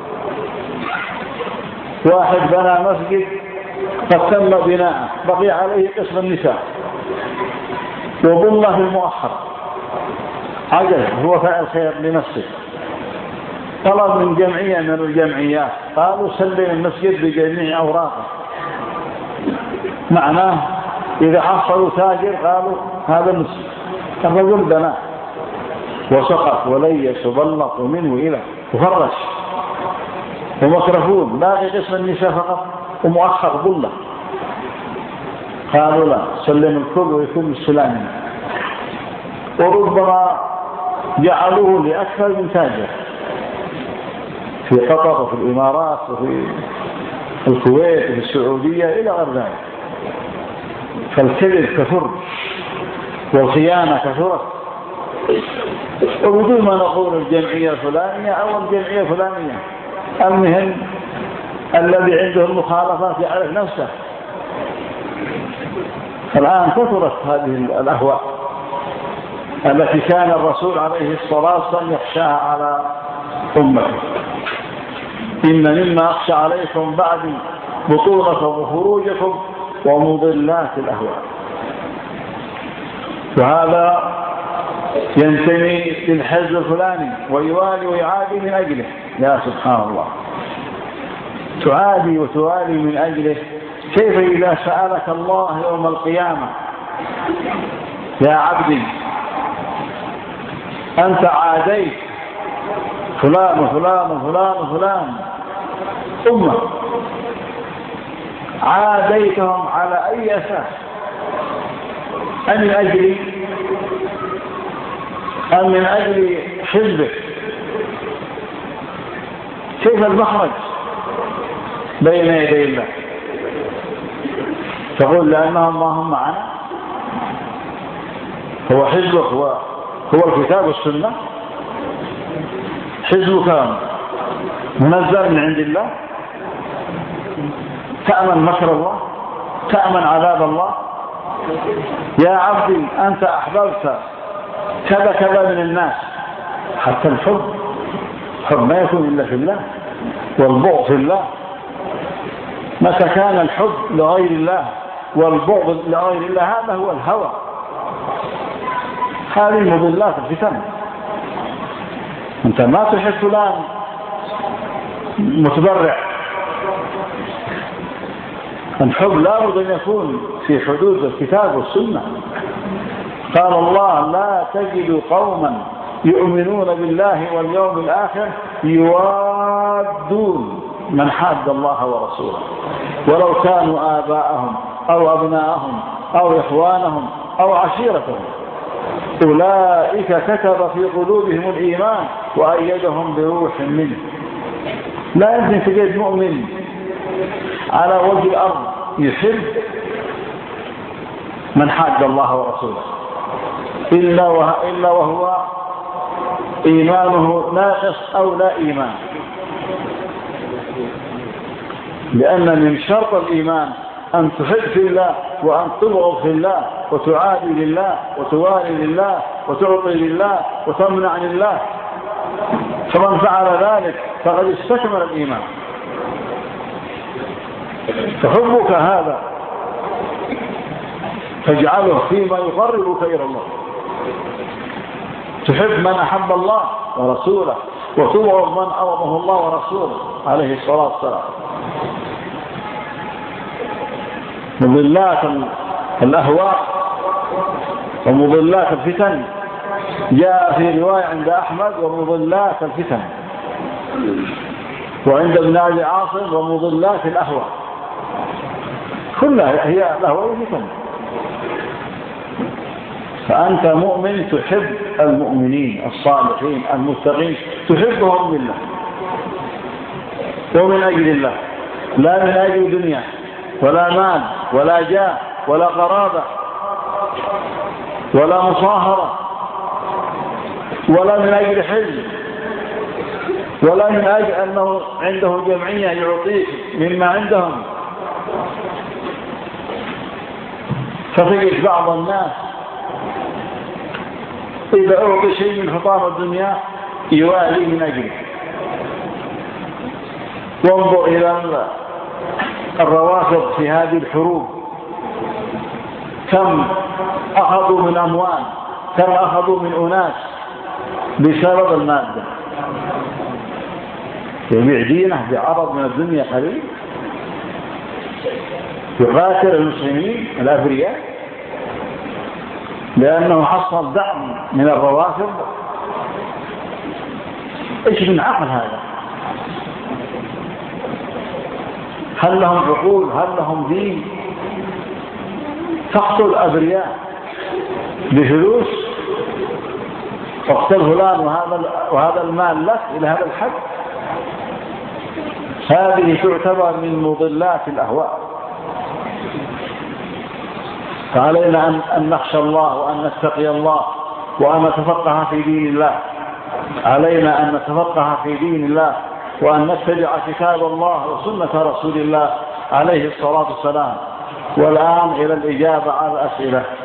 واحد بنى مسجد قد تم بناءه بقي عليه قسم النساء وظله في المؤخر، عجز هو فاعل خير لنفسه، طلب من جمعية من الجمعيات قالوا سلم المسجد بجميع أوراقه، معناه إذا حصلوا تاجر قالوا هذا المسجد. الرجل بناه وسقط وليس وبلط ومنه إلى وفرش ومكرفون، باقي قسم النساء فقط ومؤخر ظله. قالوا لا سلم الكل ويكون السلام. وربما جعلوه لأكثر من تاجر في قطر وفي الإمارات وفي الكويت وفي السعودية إلى غير ذلك. فالكذب كثر والخيانة كثرت، وبدون ما نقول الجمعية الفلانية أو الجمعية الفلانية، المهم الذي عنده المخالفات يعرف نفسه. الآن كثرت هذه الأهواء التي كان الرسول عليه الصلاة والسلام يخشاها على أمته. إن مما أخشى عليكم بعد بطولة وخروجكم ومضلات الأهواء. وهذا ينتمي للحزب الفلاني ويوالي ويعادي من أجله. يا سبحان الله، تعادي وتوالي من أجله. كيف إذا سألك الله يوم القيامة يا عبدي أنت عاديت فلان وفلان وفلان وفلان أمة، عاديتهم على أي أساس؟ أم من أجل أم من أجل حزبك؟ كيف المخرج بين يدي الله؟ تقول لأنهم ما هم معنا؟ هو حزبك هو هو الكتاب والسنة؟ حزبك منزل من عند الله؟ تأمن مكر الله؟ تأمن عذاب الله؟ يا عبدي أنت أحببت كذا كذا من الناس، حتى الحب حب ما يكون إلا في الله والبغض في الله. متى كان الحب لغير الله والبغض لغير الله هذا هو الهوى. هذه مضلات الفتن. أنت ما تحب فلان متبرع. الحب لا بد أن يكون في حدود الكتاب والسنة. قال الله لا تجد قوما يؤمنون بالله واليوم الآخر يوادون من حاد الله ورسوله ولو كانوا آباءهم أو أبناءهم أو إخوانهم أو عشيرتهم أولئك كتب في قلوبهم الإيمان وأيدهم بروح منه. لا يمكن تجد مؤمن على وجه الأرض يحب من حاد الله ورسوله إلا وه... إلا وهو إيمانه ناقص أو لا إيمان. لأن من شرط الإيمان أن تحب في الله وأن تبغض في الله وتعادي لله وتوالي لله وتعطي لله وتمنع لله. فمن فعل ذلك فقد استكمل الإيمان. فحبك هذا تجعله فيما يقربك إلى الله. تحب من أحب الله ورسوله وتبغض من أبغضه الله ورسوله عليه الصلاة والسلام. مضلات الأهواء ومضلات الفتن جاء في رواية عند أحمد ومضلات الفتن، وعند ابن أبي عاصم ومضلات الأهواء، كلها هي الأهواء والفتن. فأنت مؤمن تحب المؤمنين الصالحين المتقين، تحبهم بالله ومن أجل الله، لا من أجل دنيا ولا مال ولا جاه ولا قرابة ولا مصاهرة ولا من أجل حزب ولا من أجل أنه عنده جمعية يعطيك مما عندهم. فتجد بعض الناس إذا أعطي شيء من حطام الدنيا يوالي من أجله. وانظر إلى الروافض في هذه الحروب، كم أخذوا من أموال، كم أخذوا من أناس بسبب المادة. يبيع دينه بعرض من الدنيا قليل، يقاتل المسلمين الأبرياء لأنه حصل دعم من الروافض. إيش من عقل هذا؟ هل لهم عقول؟ هل لهم دين؟ تقتل الأبرياء بفلوس، تقتل فلان وهذا وهذا المال لك إلى هذا الحد. هذه تعتبر من مضلات الأهواء. فعلينا أن نخشى الله وأن نتقي الله وأن نتفقه في دين الله. علينا أن نتفقه في دين الله وأن نتبع كتاب الله وسنة رسول الله عليه الصلاة والسلام. والآن إلى الإجابة على الأسئلة.